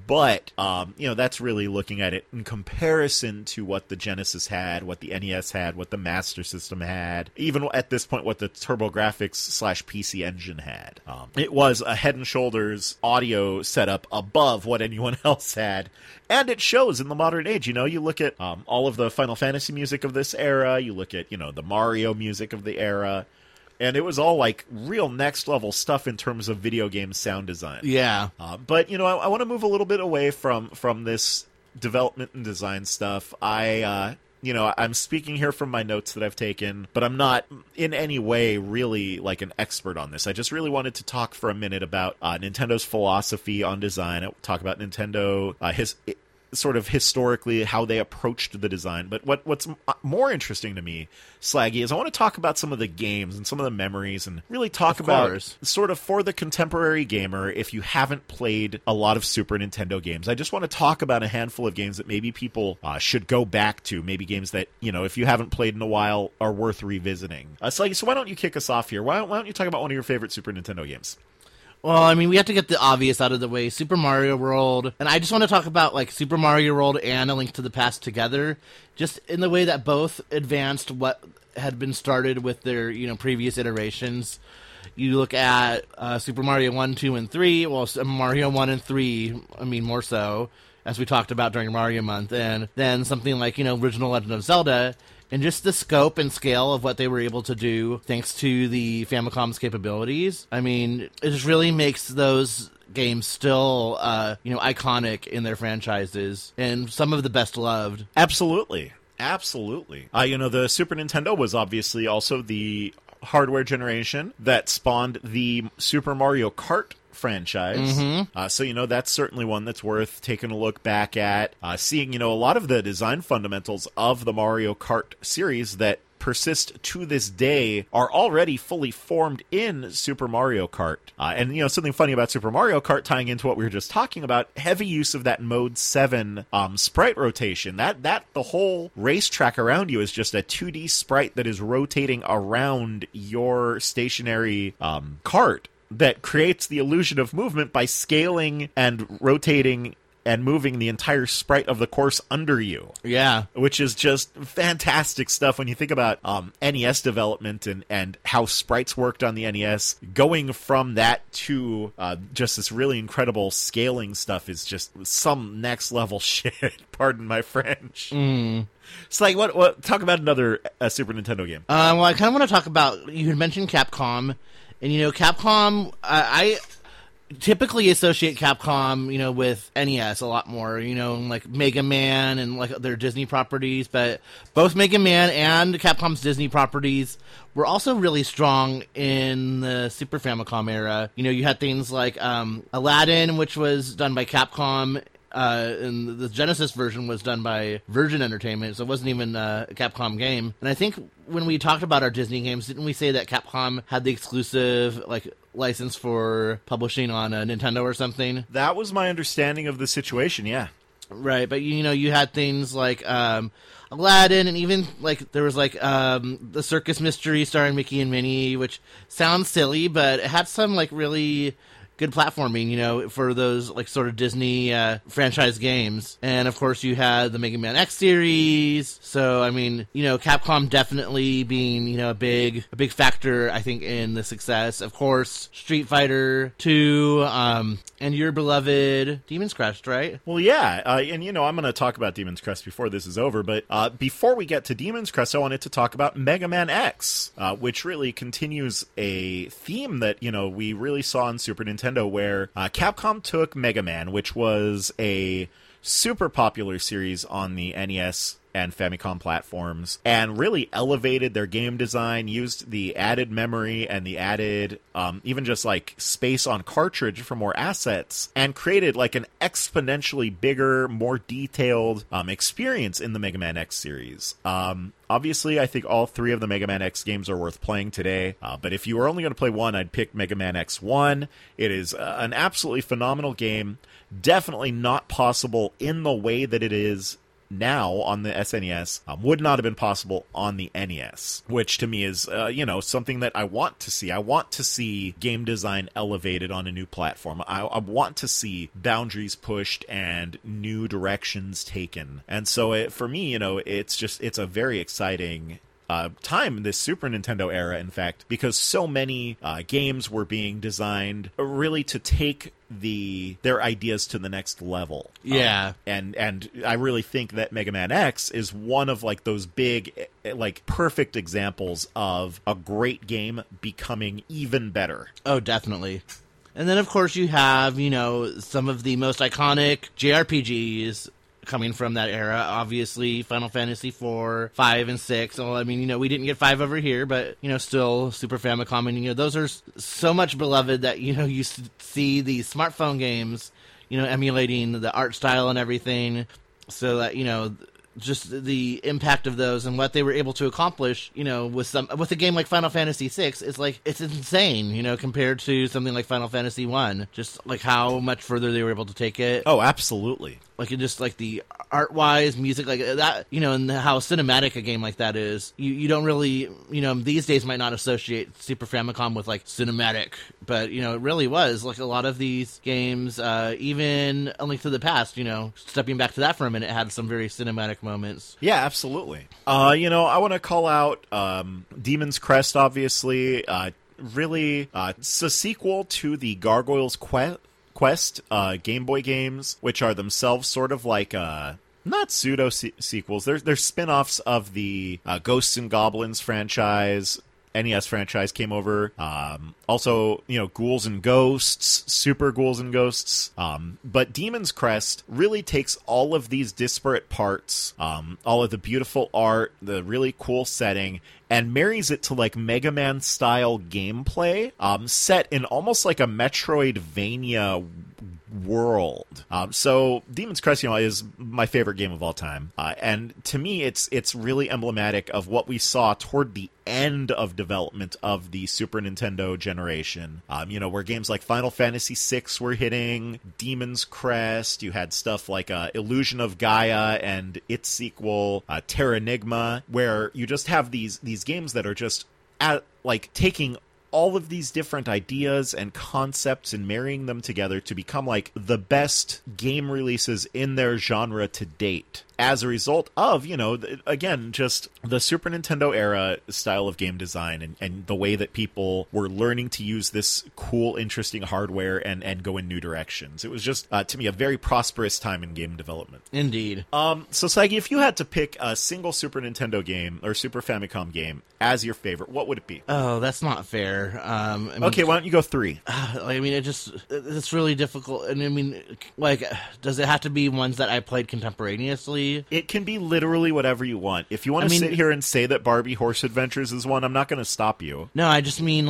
But, that's really looking at it in comparison to what the Genesis had, what the NES had, what the Master System had, even at this point what the TurboGrafx/PC Engine had. It was a head and shoulders audio setup above what anyone else had, and it shows in the modern age. You look at all of the Final Fantasy music of this era, you look at, the Mario music of the era, and it was all like real next level stuff in terms of video game sound design. Yeah. But I want to move a little bit away from this development and design stuff. I'm speaking here from my notes that I've taken, but I'm not in any way really like an expert on this. I just really wanted to talk for a minute about Nintendo's philosophy on design. I'll talk about Nintendo, sort of historically how they approached the design. But what's more interesting to me, Slaggy, is I want to talk about some of the games and some of the memories and really talk about sort of for the contemporary gamer, if you haven't played a lot of Super Nintendo games. I just want to talk about a handful of games that maybe people should go back to, maybe games that, if you haven't played in a while are worth revisiting. Slaggy, so why don't you kick us off here? Why don't you talk about one of your favorite Super Nintendo games? Well, I mean, we have to get the obvious out of the way. Super Mario World. And I just want to talk about, like, Super Mario World and A Link to the Past together, just in the way that both advanced what had been started with their, previous iterations. You look at Super Mario 1, 2, and 3. Well, Mario 1 and 3, I mean, more so, as we talked about during Mario Month. And then something like, original Legend of Zelda. And just the scope and scale of what they were able to do thanks to the Famicom's capabilities. I mean, it just really makes those games still, iconic in their franchises and some of the best loved. Absolutely. The Super Nintendo was obviously also the hardware generation that spawned the Super Mario Kart franchise. Mm-hmm. So that's certainly one that's worth taking a look back at, seeing a lot of the design fundamentals of the Mario Kart series that persist to this day are already fully formed in Super Mario Kart. And something funny about Super Mario Kart, tying into what we were just talking about, heavy use of that Mode 7 sprite rotation. That the whole racetrack around you is just a 2D sprite that is rotating around your stationary kart, that creates the illusion of movement by scaling and rotating and moving the entire sprite of the course under you. Yeah. Which is just fantastic stuff when you think about NES development and how sprites worked on the NES. Going from that to just this really incredible scaling stuff is just some next level shit. Pardon my French. It's like, what? Talk about another Super Nintendo game. Well, I kind of want to talk about, you had mentioned Capcom. And, Capcom, I typically associate Capcom, with NES a lot more, like Mega Man and like their Disney properties. But both Mega Man and Capcom's Disney properties were also really strong in the Super Famicom era. You had things like Aladdin, which was done by Capcom, and the Genesis version was done by Virgin Entertainment, so it wasn't even a Capcom game. And I think when we talked about our Disney games, didn't we say that Capcom had the exclusive license for publishing on a Nintendo or something? That was my understanding of the situation, yeah. Right, but you had things like Aladdin, and even there was the Circus Mystery starring Mickey and Minnie, which sounds silly, but it had some really good platforming, for those sort of Disney franchise games. And of course you had the Mega Man X series. So I mean, Capcom definitely being, a big factor, I think, in the success. Of course, Street Fighter 2, and your beloved Demon's Crest, right? Well, yeah, and I'm going to talk about Demon's Crest before this is over, but before we get to Demon's Crest, I wanted to talk about Mega Man X, which really continues a theme that, we really saw in Super Nintendo, where Capcom took Mega Man, which was a super popular series on the NES and Famicom platforms, and really elevated their game design, used the added memory and the added even just space on cartridge for more assets, and created an exponentially bigger, more detailed experience in the Mega Man X series. Obviously, I think all three of the Mega Man X games are worth playing today, but if you were only going to play one, I'd pick Mega Man X1. It is an absolutely phenomenal game, definitely not possible in the way that it is now on the SNES would not have been possible on the NES, which to me is, something that I want to see. I want to see game design elevated on a new platform. I want to see boundaries pushed and new directions taken. And so for me, it's a very exciting time, this Super Nintendo era, in fact, because so many games were being designed really to take their ideas to the next level. Yeah. And I really think that Mega Man X is one of like those big, like perfect examples of a great game becoming even better. Oh, definitely. And then, of course, you have, some of the most iconic JRPGs coming from that era. Obviously, Final Fantasy 4, 5, and 6. Well, I mean, we didn't get 5 over here, but, still Super Famicom. And, those are so much beloved that, you see these smartphone games, emulating the art style and everything. So that, just the impact of those and what they were able to accomplish, with a game like Final Fantasy VI, it's insane, compared to something like Final Fantasy 1. Just like how much further they were able to take it. Oh, absolutely. Like, it just, like, the art-wise, music, like, that, and how cinematic a game like that is. You don't really, these days might not associate Super Famicom with, like, cinematic. But, it really was. Like, a lot of these games, even A Link to the Past, stepping back to that for a minute, had some very cinematic moments. Yeah, absolutely. I want to call out Demon's Crest, obviously. Really, it's a sequel to the Gargoyles Quest Game Boy games, which are themselves sort of like not pseudo sequels. They're spin-offs of the Ghosts and Goblins franchise. NES franchise came over. Also, Ghouls and Ghosts, Super Ghouls and Ghosts. But Demon's Crest really takes all of these disparate parts, all of the beautiful art, the really cool setting, and marries it to like Mega Man style gameplay, set in almost like a Metroidvania world. So Demon's Crest, is my favorite game of all time. And to me, it's really emblematic of what we saw toward the end of development of the Super Nintendo generation. Where games like Final Fantasy VI were hitting, Demon's Crest, you had stuff like Illusion of Gaia and its sequel, Terranigma, where you just have these games that are just taking all of these different ideas and concepts and marrying them together to become like the best game releases in their genre to date. As a result of, again, just the Super Nintendo era style of game design and the way that people were learning to use this cool, interesting hardware and go in new directions. It was just, to me, a very prosperous time in game development. Indeed. So, Saigi, if you had to pick a single Super Nintendo game or Super Famicom game as your favorite, what would it be? Oh, that's not fair. Okay, why don't you go 3? It's really difficult. And does it have to be ones that I played contemporaneously? It can be literally whatever you want. If you want to sit here and say that Barbie Horse Adventures is one, I'm not going to stop you. No, I just mean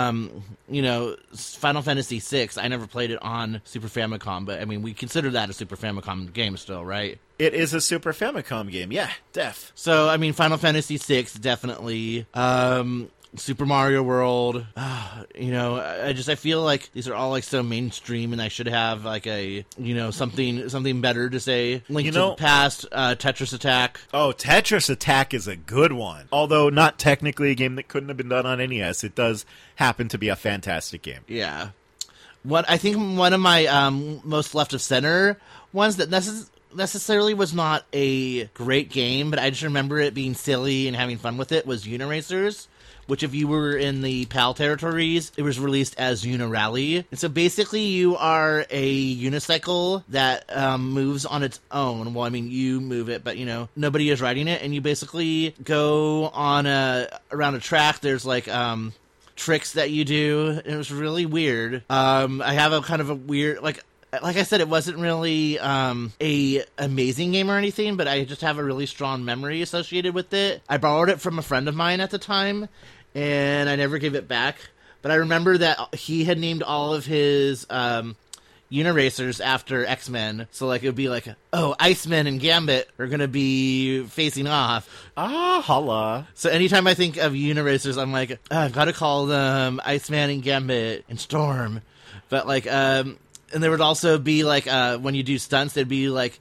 Final Fantasy VI. I never played it on Super Famicom, but we consider that a Super Famicom game still, right? It is a Super Famicom game, yeah, def. So, Final Fantasy VI, definitely. Super Mario World, I feel like these are all like so mainstream, and I should have like a something better to say. Link to the Past, Tetris Attack. Oh, Tetris Attack is a good one. Although not technically a game that couldn't have been done on NES, it does happen to be a fantastic game. Yeah, I think one of my most left of center ones that necessarily was not a great game, but I just remember it being silly and having fun with it was Uniracers. Which, if you were in the PAL territories, it was released as Unirally. And so basically you are a unicycle that moves on its own. Well, you move it, but, nobody is riding it. And you basically go on around a track. There's, tricks that you do. And it was really weird. I have a kind of a weird, like I said, it wasn't really a amazing game or anything, but I just have a really strong memory associated with it. I borrowed it from a friend of mine at the time, and I never gave it back. But I remember that he had named all of his Uniracers after X-Men. So, it would be Iceman and Gambit are going to be facing off. Ah, holla. So anytime I think of Uniracers, I'm like, I've got to call them Iceman and Gambit and Storm. But, and there would also be, when you do stunts, there'd be,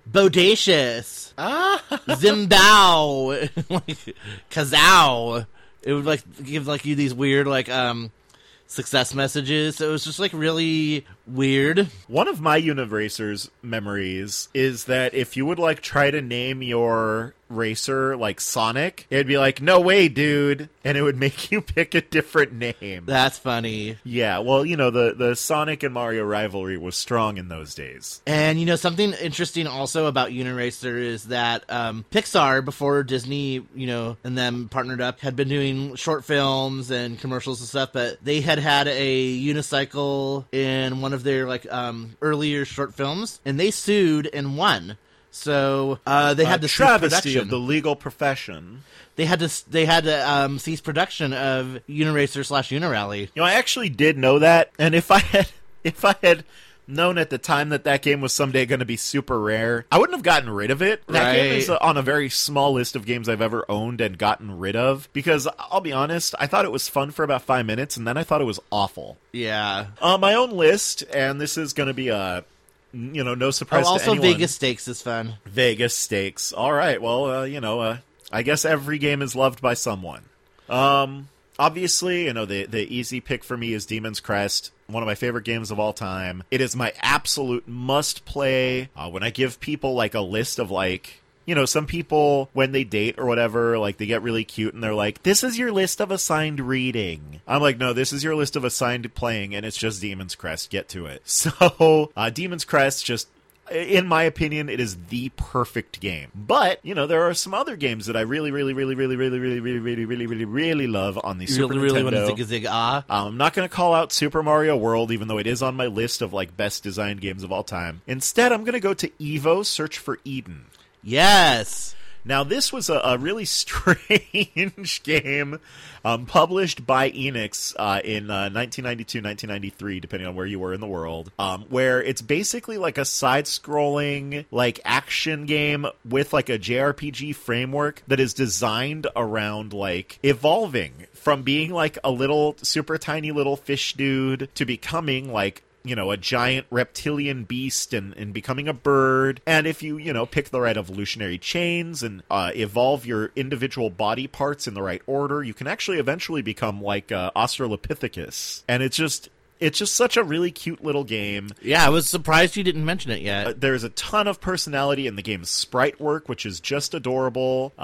Bodacious, Zimbao, like Kazao. It would like give like you these weird like success messages. So it was just like really weird. One of my Uniracer's memories is that if you would like try to name your racer like Sonic, it'd be like, no way, dude, and it would make you pick a different name. That's funny. Yeah, well, you know, the Sonic and Mario rivalry was strong in those days. And, you know, something interesting also about Uniracer is that Pixar, before Disney, you know, and them partnered up, had been doing short films and commercials and stuff, but they had a unicycle in one of their, like, earlier short films, and they sued and won. So they had to cease travesty production of the legal profession. They had to cease production of Uniracer / Unirally. You know, I actually did know that, and if I had known at the time that game was someday going to be super rare, I wouldn't have gotten rid of it. That game is on a very small list of games I've ever owned and gotten rid of, because I'll be honest, I thought it was fun for about 5 minutes, and then I thought it was awful. Yeah. My own list, and this is going to be you know, no surprise to anyone. Also, Vegas Stakes is fun. Vegas Stakes. All right. Well, you know, I guess every game is loved by someone. Obviously, you know, the easy pick for me is Demon's Crest, one of my favorite games of all time. It is my absolute must-play. When I give people, like, a list of, like, you know, some people, when they date or whatever, like, they get really cute and they're like, this is your list of assigned reading. I'm like, no, this is your list of assigned playing, and it's just Demon's Crest. Get to it. So, Demon's Crest just... in my opinion, it is the perfect game. But, you know, there are some other games that I really love on the Super Nintendo. Really want to zig I'm not going to call out Super Mario World, even though it is on my list of, like, best designed games of all time. Instead, I'm going to go to Evo Search for Eden. Yes! Now, this was a really strange game published by Enix in 1992, 1993, depending on where you were in the world, where it's basically like a side-scrolling like action game with like a JRPG framework that is designed around like evolving from being like a little super tiny little fish dude to becoming like, you know, a giant reptilian beast and becoming a bird. And if you, you know, pick the right evolutionary chains and evolve your individual body parts in the right order, you can actually eventually become like Australopithecus. And it's just such a really cute little game. Yeah, I was surprised you didn't mention it yet. There's a ton of personality in the game's sprite work, which is just adorable.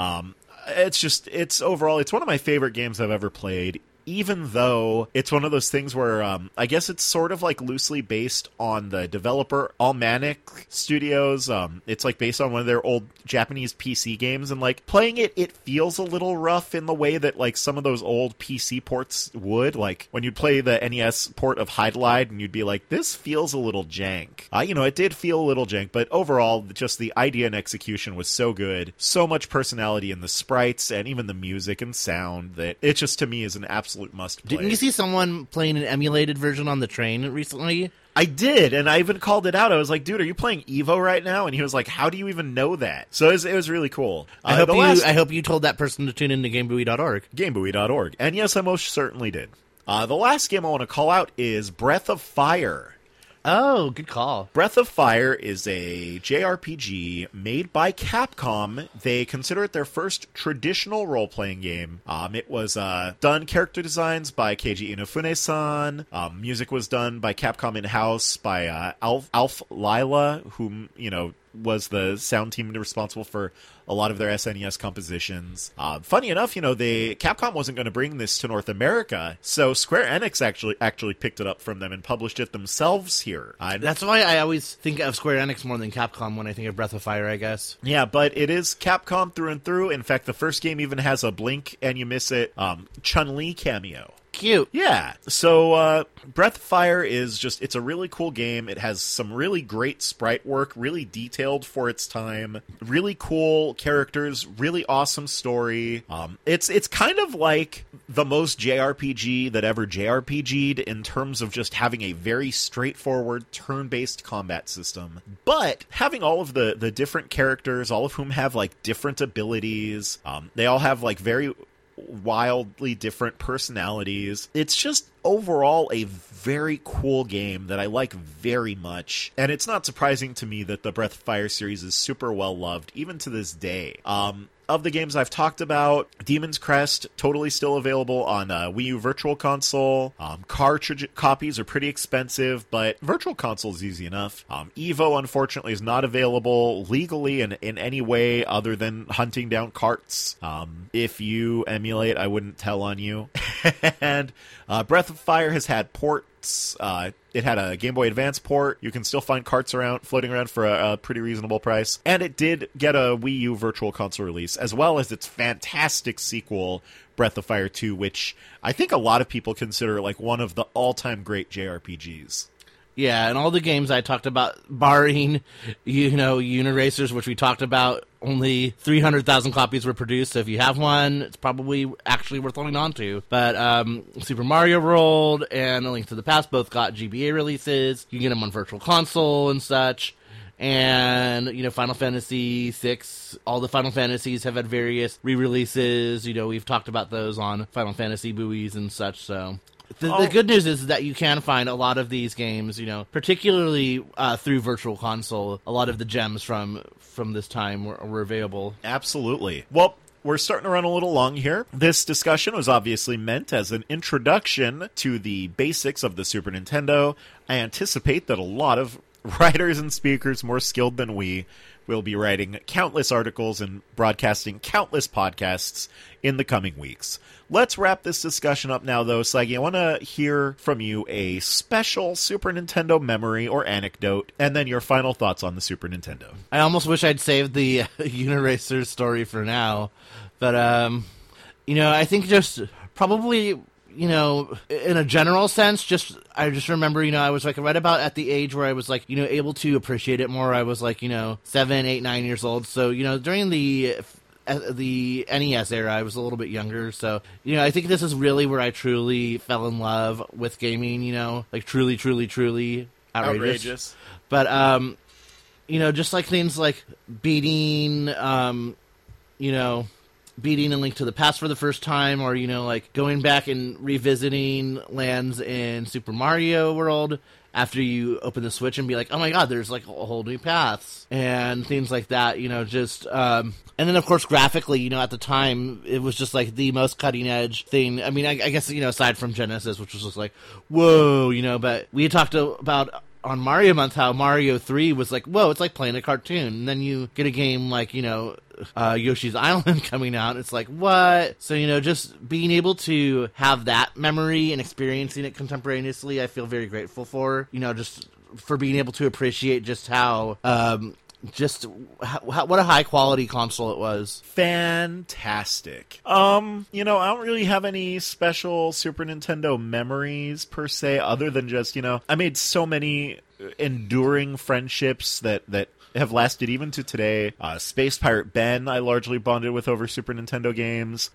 It's overall, it's one of my favorite games I've ever played. Even though it's one of those things where I guess it's sort of like loosely based on the developer Almanic Studios. It's like based on one of their old Japanese PC games, and like playing it feels a little rough in the way that like some of those old PC ports would. Like when you'd play the NES port of Hydelide and you'd be like, this feels a little jank. You know, it did feel a little jank, but overall just the idea and execution was so good. So much personality in the sprites and even the music and sound that it just to me is an absolute must play. Didn't you see someone playing an emulated version on the train recently? I did, and I even called it out. I was like, dude, are you playing Evo right now? And he was like, how do you even know that? So it was really cool. I hope you told that person to tune into GameBuoy.org. GameBuoy.org. And yes, I most certainly did. The last game I want to call out is Breath of Fire. Oh, good call. Breath of Fire is a JRPG made by Capcom. They consider it their first traditional role-playing game. It was done character designs by Keiji Inafune-san. Music was done by Capcom in-house by Alf Lila, whom, you know, was the sound team responsible for a lot of their SNES compositions. Funny enough, you know, Capcom wasn't going to bring this to North America, so Square Enix actually picked it up from them and published it themselves here. That's why I always think of Square Enix more than Capcom when I think of Breath of Fire, I guess. Yeah, but it is Capcom through and through. In fact, the first game even has a Blink and You Miss It Chun-Li cameo. Cute. Yeah. So, Breath of Fire is it's a really cool game. It has some really great sprite work, really detailed for its time, really cool characters, really awesome story. It's kind of like the most JRPG that ever JRPG'd in terms of just having a very straightforward turn-based combat system, but having all of the different characters, all of whom have like different abilities. They all have like very wildly different personalities. It's just overall a very cool game that I like very much, and it's not surprising to me that the Breath of Fire series is super well loved even to this day. Of the games I've talked about, Demon's Crest, totally still available on Wii U Virtual Console. Cartridge copies are pretty expensive, but Virtual Console is easy enough. Evo, unfortunately, is not available legally in any way other than hunting down carts. If you emulate, I wouldn't tell on you. And Breath of Fire has had ports. It had a Game Boy Advance port. You can still find carts floating around for a pretty reasonable price. And it did get a Wii U Virtual Console release, as well as its fantastic sequel, Breath of Fire 2, which I think a lot of people consider like one of the all-time great JRPGs. Yeah, and all the games I talked about, barring, Uniracers, which we talked about, only 300,000 copies were produced, so if you have one, it's probably actually worth holding on to. But Super Mario World and A Link to the Past both got GBA releases. You can get them on Virtual Console and such. And, Final Fantasy VI, all the Final Fantasies have had various re-releases. We've talked about those on Final Fantasy buoys and such, so... The good news is that you can find a lot of these games, particularly through Virtual Console. A lot of the gems from this time were available. Absolutely. Well, we're starting to run a little long here. This discussion was obviously meant as an introduction to the basics of the Super Nintendo. I anticipate that a lot of writers and speakers more skilled than we will be writing countless articles and broadcasting countless podcasts in the coming weeks. Let's wrap this discussion up now, though, Sagi. I want to hear from you a special Super Nintendo memory or anecdote, and then your final thoughts on the Super Nintendo. I almost wish I'd saved the Uniracer story for now, but, I think just probably... in a general sense, I just remember, I was right about at the age where I was able to appreciate it more. I was 7, 8, 9 years old. So, during the NES era, I was a little bit younger. So, I think this is really where I truly fell in love with gaming, truly, truly, truly outrageous. But, just things like beating, beating A Link to the Past for the first time, or, going back and revisiting lands in Super Mario World after you open the Switch and be like, oh my god, there's a whole new paths, and things like that, and then of course graphically, at the time, it was just the most cutting edge thing. I mean, I guess, aside from Genesis, which was just whoa, but we had talked about on Mario Month how Mario 3 was whoa, it's like playing a cartoon, and then you get a game Yoshi's Island coming out, it's what? So, just being able to have that memory and experiencing it contemporaneously, I feel very grateful for, just for being able to appreciate just how, what a high quality console it was. Fantastic. I don't really have any special Super Nintendo memories per se, other than just, I made so many enduring friendships that have lasted even to today. Space Pirate Ben, I largely bonded with over Super Nintendo games.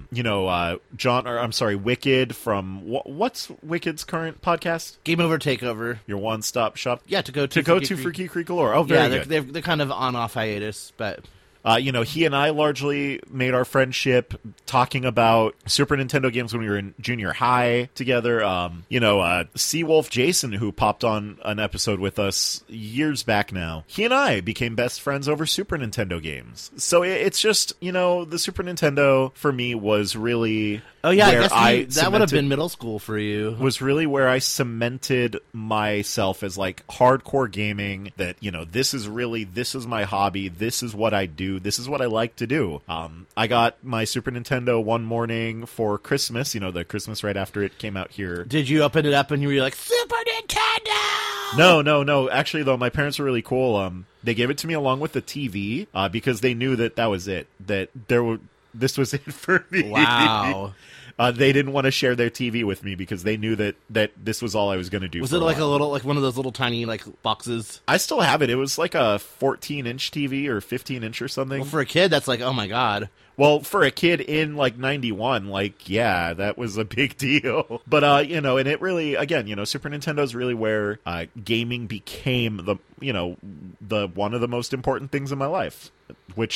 Wicked from what's Wicked's current podcast? Game Over Takeover. Your one-stop shop. Yeah, to go to for Geek Freak Galore. Oh, very good. They're kind of on-off hiatus, but. He and I largely made our friendship talking about Super Nintendo games when we were in junior high together. Seawolf Jason, who popped on an episode with us years back now, he and I became best friends over Super Nintendo games. So it's just, the Super Nintendo for me was really... Oh yeah, I guess that would have been middle school for you. Was really where I cemented myself as hardcore gaming, that, this is my hobby, this is what I do, this is what I like to do. I got my Super Nintendo one morning for Christmas, the Christmas right after it came out here. Did you open it up and you were like, Super Nintendo? No. Actually, though, my parents were really cool. They gave it to me along with the TV, because they knew that was it, that this was it for me. Wow. They didn't want to share their TV with me because they knew that this was all I was going to do. Was it a little, one of those little tiny boxes? I still have it. It was a 14-inch TV or 15-inch or something. Well, for a kid, that's oh my god. Well, for a kid in 91, yeah, that was a big deal. But and it really, again, Super Nintendo's really where gaming became the one of the most important things in my life, which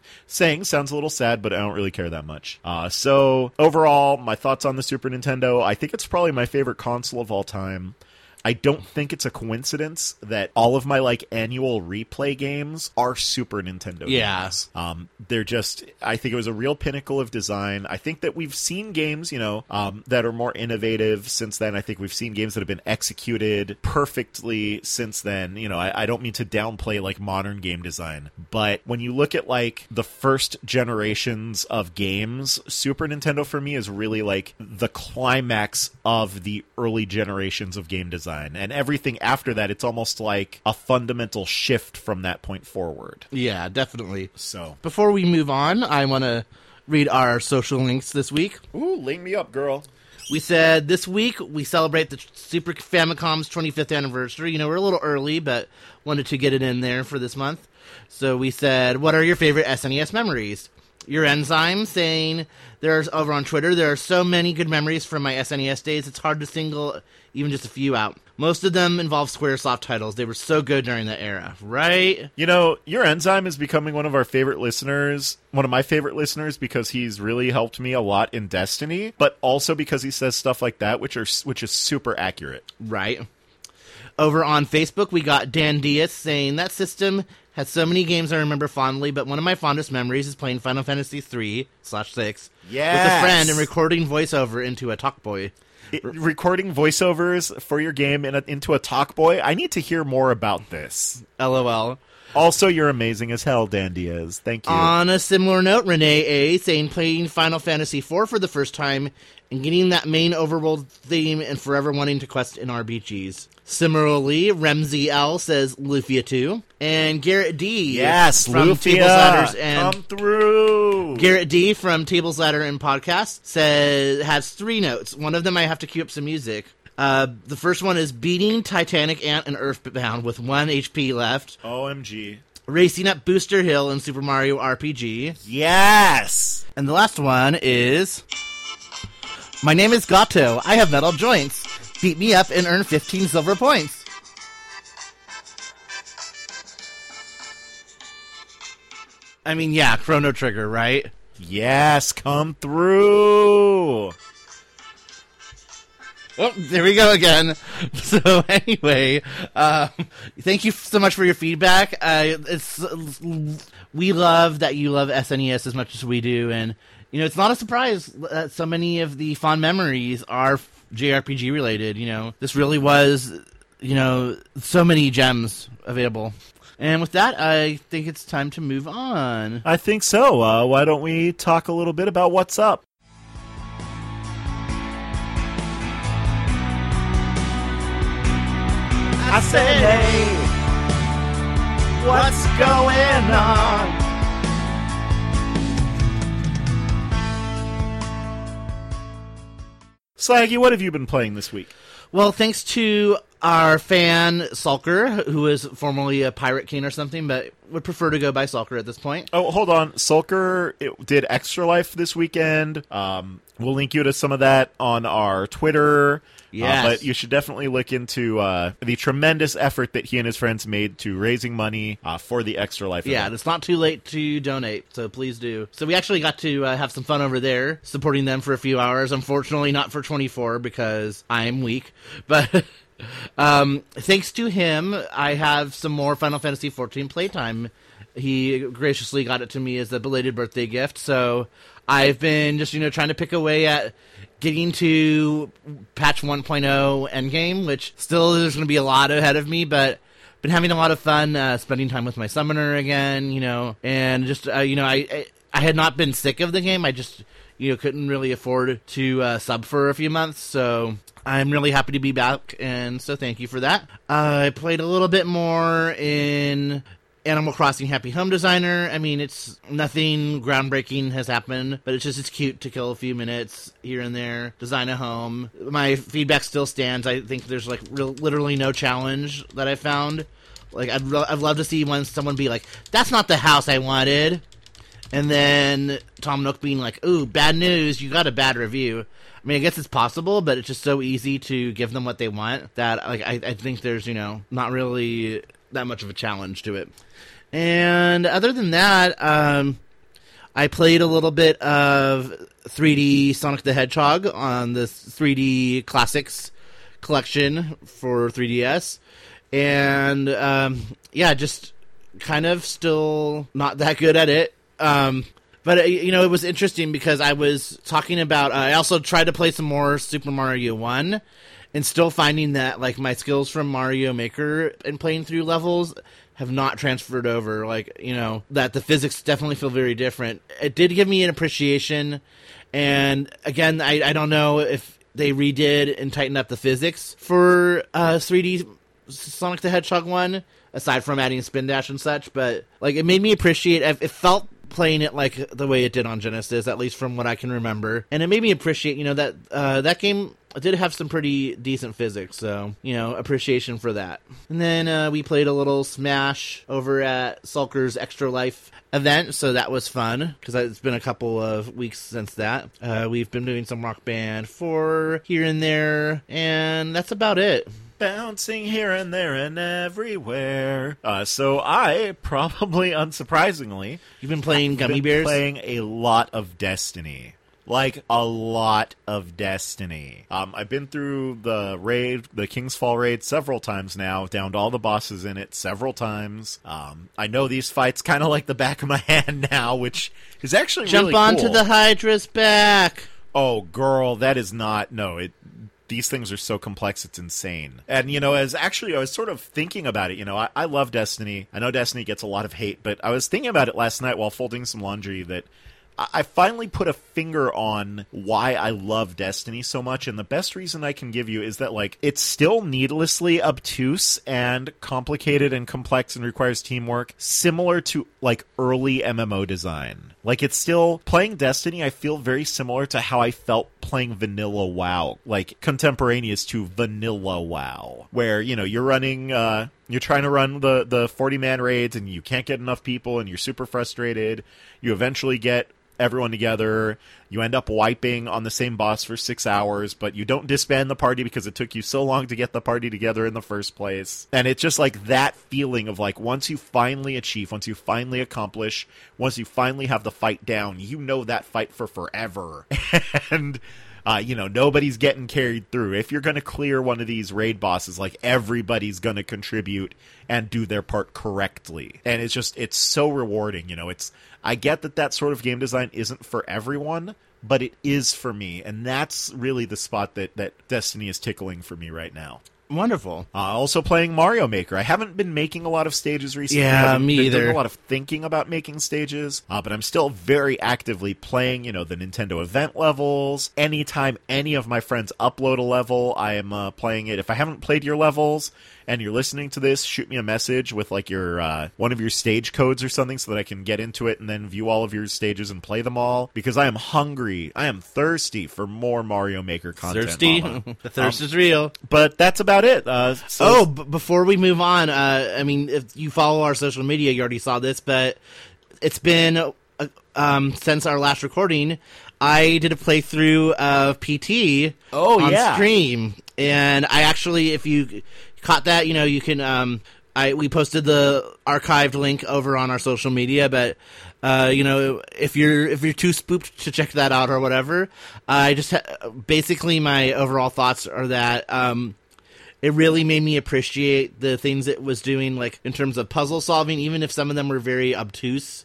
saying. Sounds a little sad, but I don't really care that much. So overall, my thoughts on the Super Nintendo, I think it's probably my favorite console of all time. I don't think it's a coincidence that all of my annual replay games are Super Nintendo games. They're just, I think it was a real pinnacle of design. I think that we've seen games, that are more innovative since then. I think we've seen games that have been executed perfectly since then. I don't mean to downplay modern game design, but when you look at the first generations of games, Super Nintendo for me is really the climax of the early generations of game design. And everything after that, it's almost like a fundamental shift from that point forward. Yeah, definitely. So, before we move on, I want to read our social links this week. Ooh, link me up, girl. We said this week we celebrate the Super Famicom's 25th anniversary. We're a little early, but wanted to get it in there for this month. So we said, what are your favorite SNES memories? Your Enzyme saying, there's over on Twitter, there are so many good memories from my SNES days, it's hard to single even just a few out. Most of them involve Squaresoft titles. They were so good during that era, right? Your Enzyme is becoming one of our favorite listeners, one of my favorite listeners, because he's really helped me a lot in Destiny, but also because he says stuff like that, which is super accurate. Right. Over on Facebook, we got Dan Diaz saying, that system has so many games I remember fondly, but one of my fondest memories is playing Final Fantasy 3/6 with a friend and recording voiceover into a Talkboy. Recording voiceovers for your game into a Talkboy? I need to hear more about this. LOL. Also, you're amazing as hell, Dan Diaz. Thank you. On a similar note, Renee A. saying playing Final Fantasy IV for the first time and getting that main overworld theme and forever wanting to quest in RPGs. Similarly, Remzi L says Lufia 2. And Garrett D. Yes, from Lufia. Tables, Ladders, and come through. Garrett D. from Tables, Ladder, and Podcast has 3 notes. One of them I have to cue up some music. The first one is beating Titanic Ant and Earthbound with 1 HP left. OMG. Racing up Booster Hill in Super Mario RPG. Yes! And the last one is... My name is Gato. I have metal joints. Beat me up and earn 15 silver points. I mean, yeah, Chrono Trigger, right? Yes, come through! Oh, there we go again. So anyway, thank you so much for your feedback. We love that you love SNES as much as we do, and it's not a surprise that so many of the fond memories are JRPG related. This really was, so many gems available. And with that, I think it's time to move on. I think so. Why don't we talk a little bit about what's up? I said, hey, what's going on? Slaggy, what have you been playing this week? Well, thanks to our fan, Sulker, who is formerly a Pirate King or something, but would prefer to go by Sulker at this point. Oh, hold on. Sulker did Extra Life this weekend. We'll link you to some of that on our Twitter. Yes. But you should definitely look into the tremendous effort that he and his friends made to raising money for the Extra Life event. Yeah, it's not too late to donate, so please do. So we actually got to have some fun over there, supporting them for a few hours. Unfortunately, not for 24, because I'm weak. But thanks to him, I have some more Final Fantasy XIV playtime. He graciously got it to me as a belated birthday gift, so I've been just, trying to pick away at getting to patch 1.0 endgame, which still there's going to be a lot ahead of me, but been having a lot of fun spending time with my summoner again, and just, I had not been sick of the game. I just, couldn't really afford to sub for a few months, so I'm really happy to be back, and so thank you for that. I played a little bit more in Animal Crossing Happy Home Designer. I mean, it's nothing groundbreaking has happened, but it's cute to kill a few minutes here and there, design a home. My feedback still stands. I think there's literally no challenge that I found. I'd love to see someone be like, "That's not the house I wanted," and then Tom Nook being like, "Ooh, bad news! You got a bad review." I mean, I guess it's possible, but it's just so easy to give them what they want that I think there's not really that much of a challenge to it. And other than that, I played a little bit of 3D Sonic the Hedgehog on the 3D Classics collection for 3DS. And, just kind of still not that good at it. But, it was interesting because I was talking about... I also tried to play some more Super Mario 1 and still finding that, like, my skills from Mario Maker and playing through levels have not transferred over. Like, that the physics definitely feel very different. It did give me an appreciation. And, again, I don't know if they redid and tightened up the physics for 3D Sonic the Hedgehog 1, aside from adding spin dash and such. But, like, it made me appreciate... It felt... playing it like the way it did on Genesis, at least from what I can remember. And it made me appreciate, that game did have some pretty decent physics, so, appreciation for that. And then we played a little Smash over at Sulker's Extra Life event, so that was fun, because it's been a couple of weeks since that. We've been doing some Rock Band 4 here and there, and that's about it. Bouncing here and there and everywhere. So I, probably unsurprisingly... You've been playing Gummy Bears? Playing a lot of Destiny. Like, a lot of Destiny. I've been through the raid, the King's Fall raid, several times now, downed all the bosses in it several times. I know these fights kind of like the back of my hand now, which is actually really cool. Jump onto the Hydra's back! Oh, girl, that is not... No, these things are so complex, it's insane. And, I was sort of thinking about it. I love Destiny. I know Destiny gets a lot of hate, but I was thinking about it last night while folding some laundry that I finally put a finger on why I love Destiny so much, and the best reason I can give you is that, like, it's still needlessly obtuse and complicated and complex and requires teamwork, similar to, like, early MMO design. Like, it's still... Playing Destiny, I feel very similar to how I felt playing vanilla WoW, like, contemporaneous to vanilla WoW, where, you're running... You're trying to run the 40-man raids, and you can't get enough people, and you're super frustrated. You eventually get everyone together. You end up wiping on the same boss for 6 hours, but you don't disband the party because it took you so long to get the party together in the first place. And it's just like that feeling of like, once you finally achieve, once you finally accomplish, once you finally have the fight down, that fight for forever. And... nobody's getting carried through. If you're going to clear one of these raid bosses, like, everybody's going to contribute and do their part correctly. And it's so rewarding, I get that sort of game design isn't for everyone, but it is for me. And that's really the spot that Destiny is tickling for me right now. Wonderful. Also playing Mario Maker. I haven't been making a lot of stages recently. Yeah, me either. Doing a lot of thinking about making stages, but I'm still very actively playing, the Nintendo event levels. Anytime any of my friends upload a level, I am playing it. If I haven't played your levels and you're listening to this, shoot me a message with like your one of your stage codes or something so that I can get into it and then view all of your stages and play them all, because I am hungry. I am thirsty for more Mario Maker content. Thirsty? The thirst is real. But that's about it. Before we move on, if you follow our social media, you already saw this, but it's been since our last recording, I did a playthrough of PT on stream, and I actually, if you caught that, you can. We posted the archived link over on our social media, but if you're too spooked to check that out or whatever, I just basically my overall thoughts are that it really made me appreciate the things it was doing, like in terms of puzzle solving, even if some of them were very obtuse.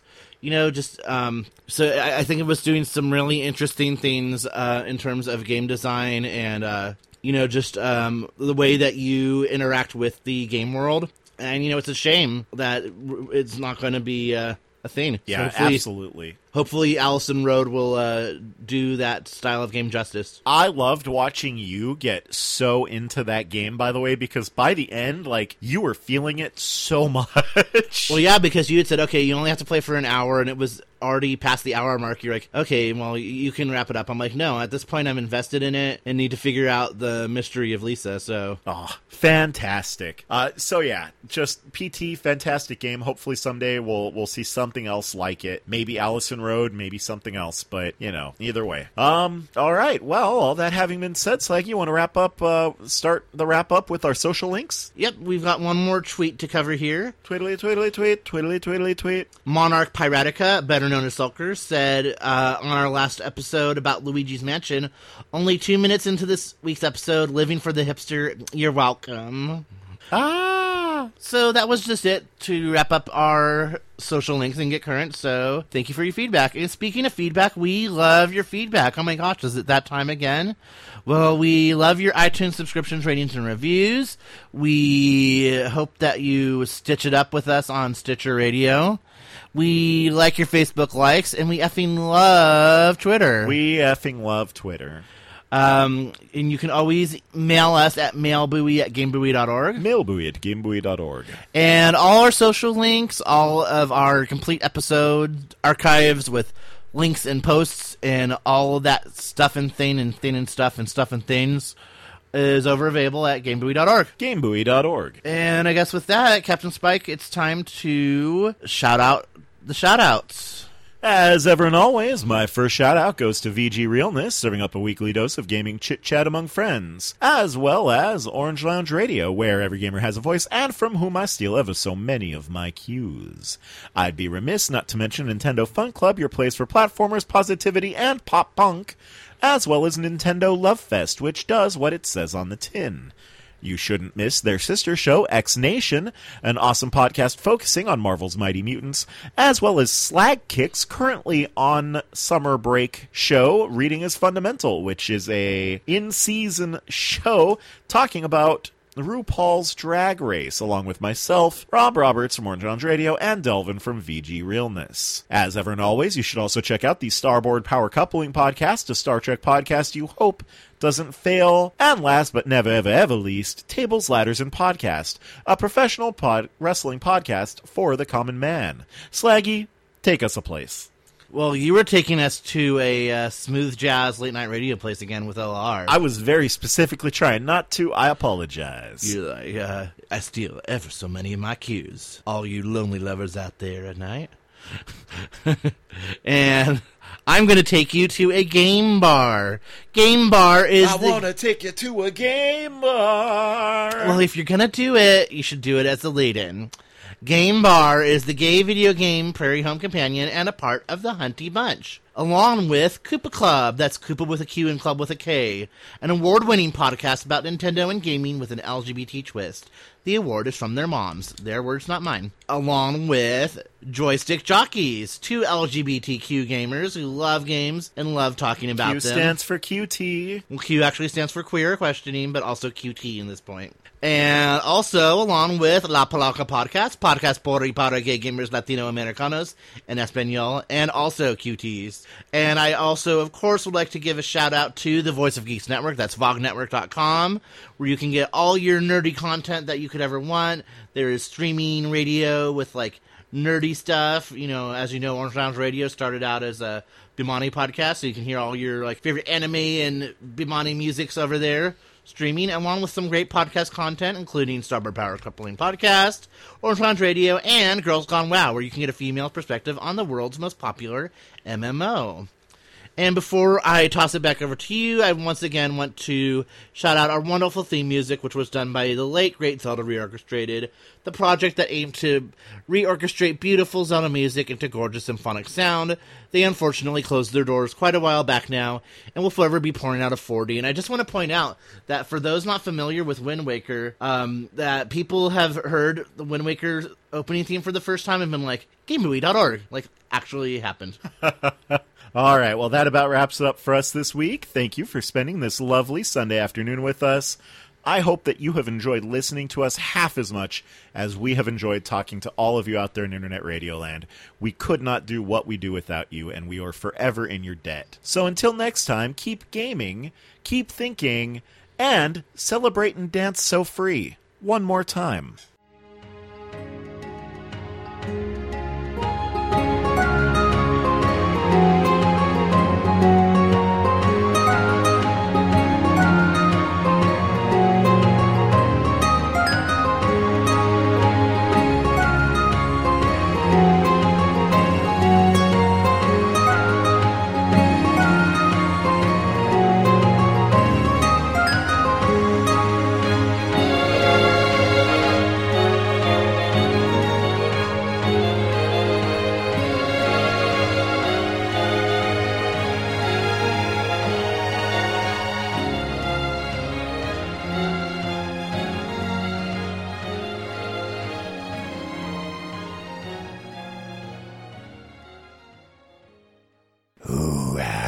So I think it was doing some really interesting things in terms of game design and the way that you interact with the game world. And, it's a shame that it's not going to be a thing. Yeah, so absolutely. Hopefully Allison Road will do that style of game justice. I loved watching you get so into that game, by the way, because by the end, like, you were feeling it so much. Well, yeah, because you had said, okay, you only have to play for an hour, and it was already past the hour mark. You're like, okay, well, you can wrap it up. I'm like, no, at this point I'm invested in it and need to figure out the mystery of Lisa, so. Oh, fantastic. So yeah, just PT, fantastic game. Hopefully someday we'll see something else like it. Maybe Allison Road, maybe something else, but, either way. All right, well, all that having been said, Slag, you want to start the wrap-up with our social links? Yep, we've got one more tweet to cover here. Twiddly, twiddly, tweet, twiddly, twiddly, tweet. Monarch Piratica, better known as Sulker, said on our last episode about Luigi's Mansion, only 2 minutes into this week's episode, living for the hipster, you're welcome. So that was just it to wrap up our social links and get current. So thank you for your feedback. And speaking of feedback, we love your feedback. Oh my gosh, is it that time again? Well, we love your iTunes subscriptions, ratings, and reviews. We hope that you stitch it up with us on Stitcher Radio. We like your Facebook likes, and we effing love Twitter. We effing love Twitter. And you can always mail us at mailbuoy@gamebuoy.org. Mailbuoy@gamebuoy.org. And all our social links, all of our complete episode archives with links and posts and all of that stuff and thing and thing and stuff and stuff and things is available at gamebuoy.org. Gamebuoy.org. And I guess with that, Captain Spike, it's time to shout out the shout-outs. As ever and always, my first shout-out goes to VG Realness, serving up a weekly dose of gaming chit-chat among friends, as well as Orange Lounge Radio, where every gamer has a voice, and from whom I steal ever so many of my cues. I'd be remiss not to mention Nintendo Fun Club, your place for platformers, positivity, and pop-punk, as well as Nintendo Love Fest, which does what it says on the tin. You shouldn't miss their sister show, X Nation, an awesome podcast focusing on Marvel's Mighty Mutants, as well as Slag Kicks, currently on summer break show, Reading is Fundamental, which is a in-season show talking about RuPaul's Drag Race, along with myself, Rob Roberts from Orange Lounge Radio, and Delvin from VG Realness. As ever and always, you should also check out the Starboard Power Coupling Podcast, a Star Trek podcast you hope doesn't fail. And last but never ever ever least, Tables, Ladders, and Podcast, a professional wrestling podcast for the common man. Slaggy, take us a place. Well, you were taking us to a smooth jazz late night radio place again with LR. I was very specifically trying not to. I apologize. You're like, I steal ever so many of my cues. All you lonely lovers out there at night. And I'm going to take you to a game bar. Game bar is I want to take you to a game bar. Well, if you're going to do it, you should do it as a lead-in. Game Bar is the gay video game Prairie Home Companion and a part of the Hunty Bunch, along with Koopa Club, that's Koopa with a Q and Club with a K, an award-winning podcast about Nintendo and gaming with an LGBT twist. The award is from their moms. Their words, not mine. Along with Joystick Jockeys, two LGBTQ gamers who love games and love talking about them. Q stands for QT. Well, Q actually stands for queer questioning, but also QT in this point. And also, along with La Palauca Podcast por y para gay gamers Latino Americanos en Espanol, and also QTs. And I also, of course, would like to give a shout out to the Voice of Geeks Network. That's vognetwork.com, where you can get all your nerdy content that you could ever want. There is streaming radio with, like, nerdy stuff. You know, as you know, Orange Lounge Radio started out as a Bimani podcast, so you can hear all your, like, favorite anime and Bimani musics over there. Streaming, along with some great podcast content, including Starboard Power Coupling Podcast, Orange Lounge Radio, and Girls Gone WoW, where you can get a female perspective on the world's most popular MMO. And before I toss it back over to you, I once again want to shout out our wonderful theme music, which was done by the late, great Zelda Reorchestrated, the project that aimed to reorchestrate beautiful Zelda music into gorgeous symphonic sound. They unfortunately closed their doors quite a while back now, and will forever be pouring out of 40. And I just want to point out that for those not familiar with Wind Waker, that people have heard the Wind Waker opening theme for the first time and been like, GameBuoy.org, like, actually happened. All right, well, that about wraps it up for us this week. Thank you for spending this lovely Sunday afternoon with us. I hope that you have enjoyed listening to us half as much as we have enjoyed talking to all of you out there in Internet Radio Land. We could not do what we do without you, and we are forever in your debt. So until next time, keep gaming, keep thinking, and celebrate and dance so free. One more time.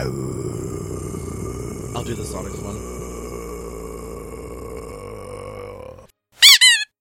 I'll do the Sonic one.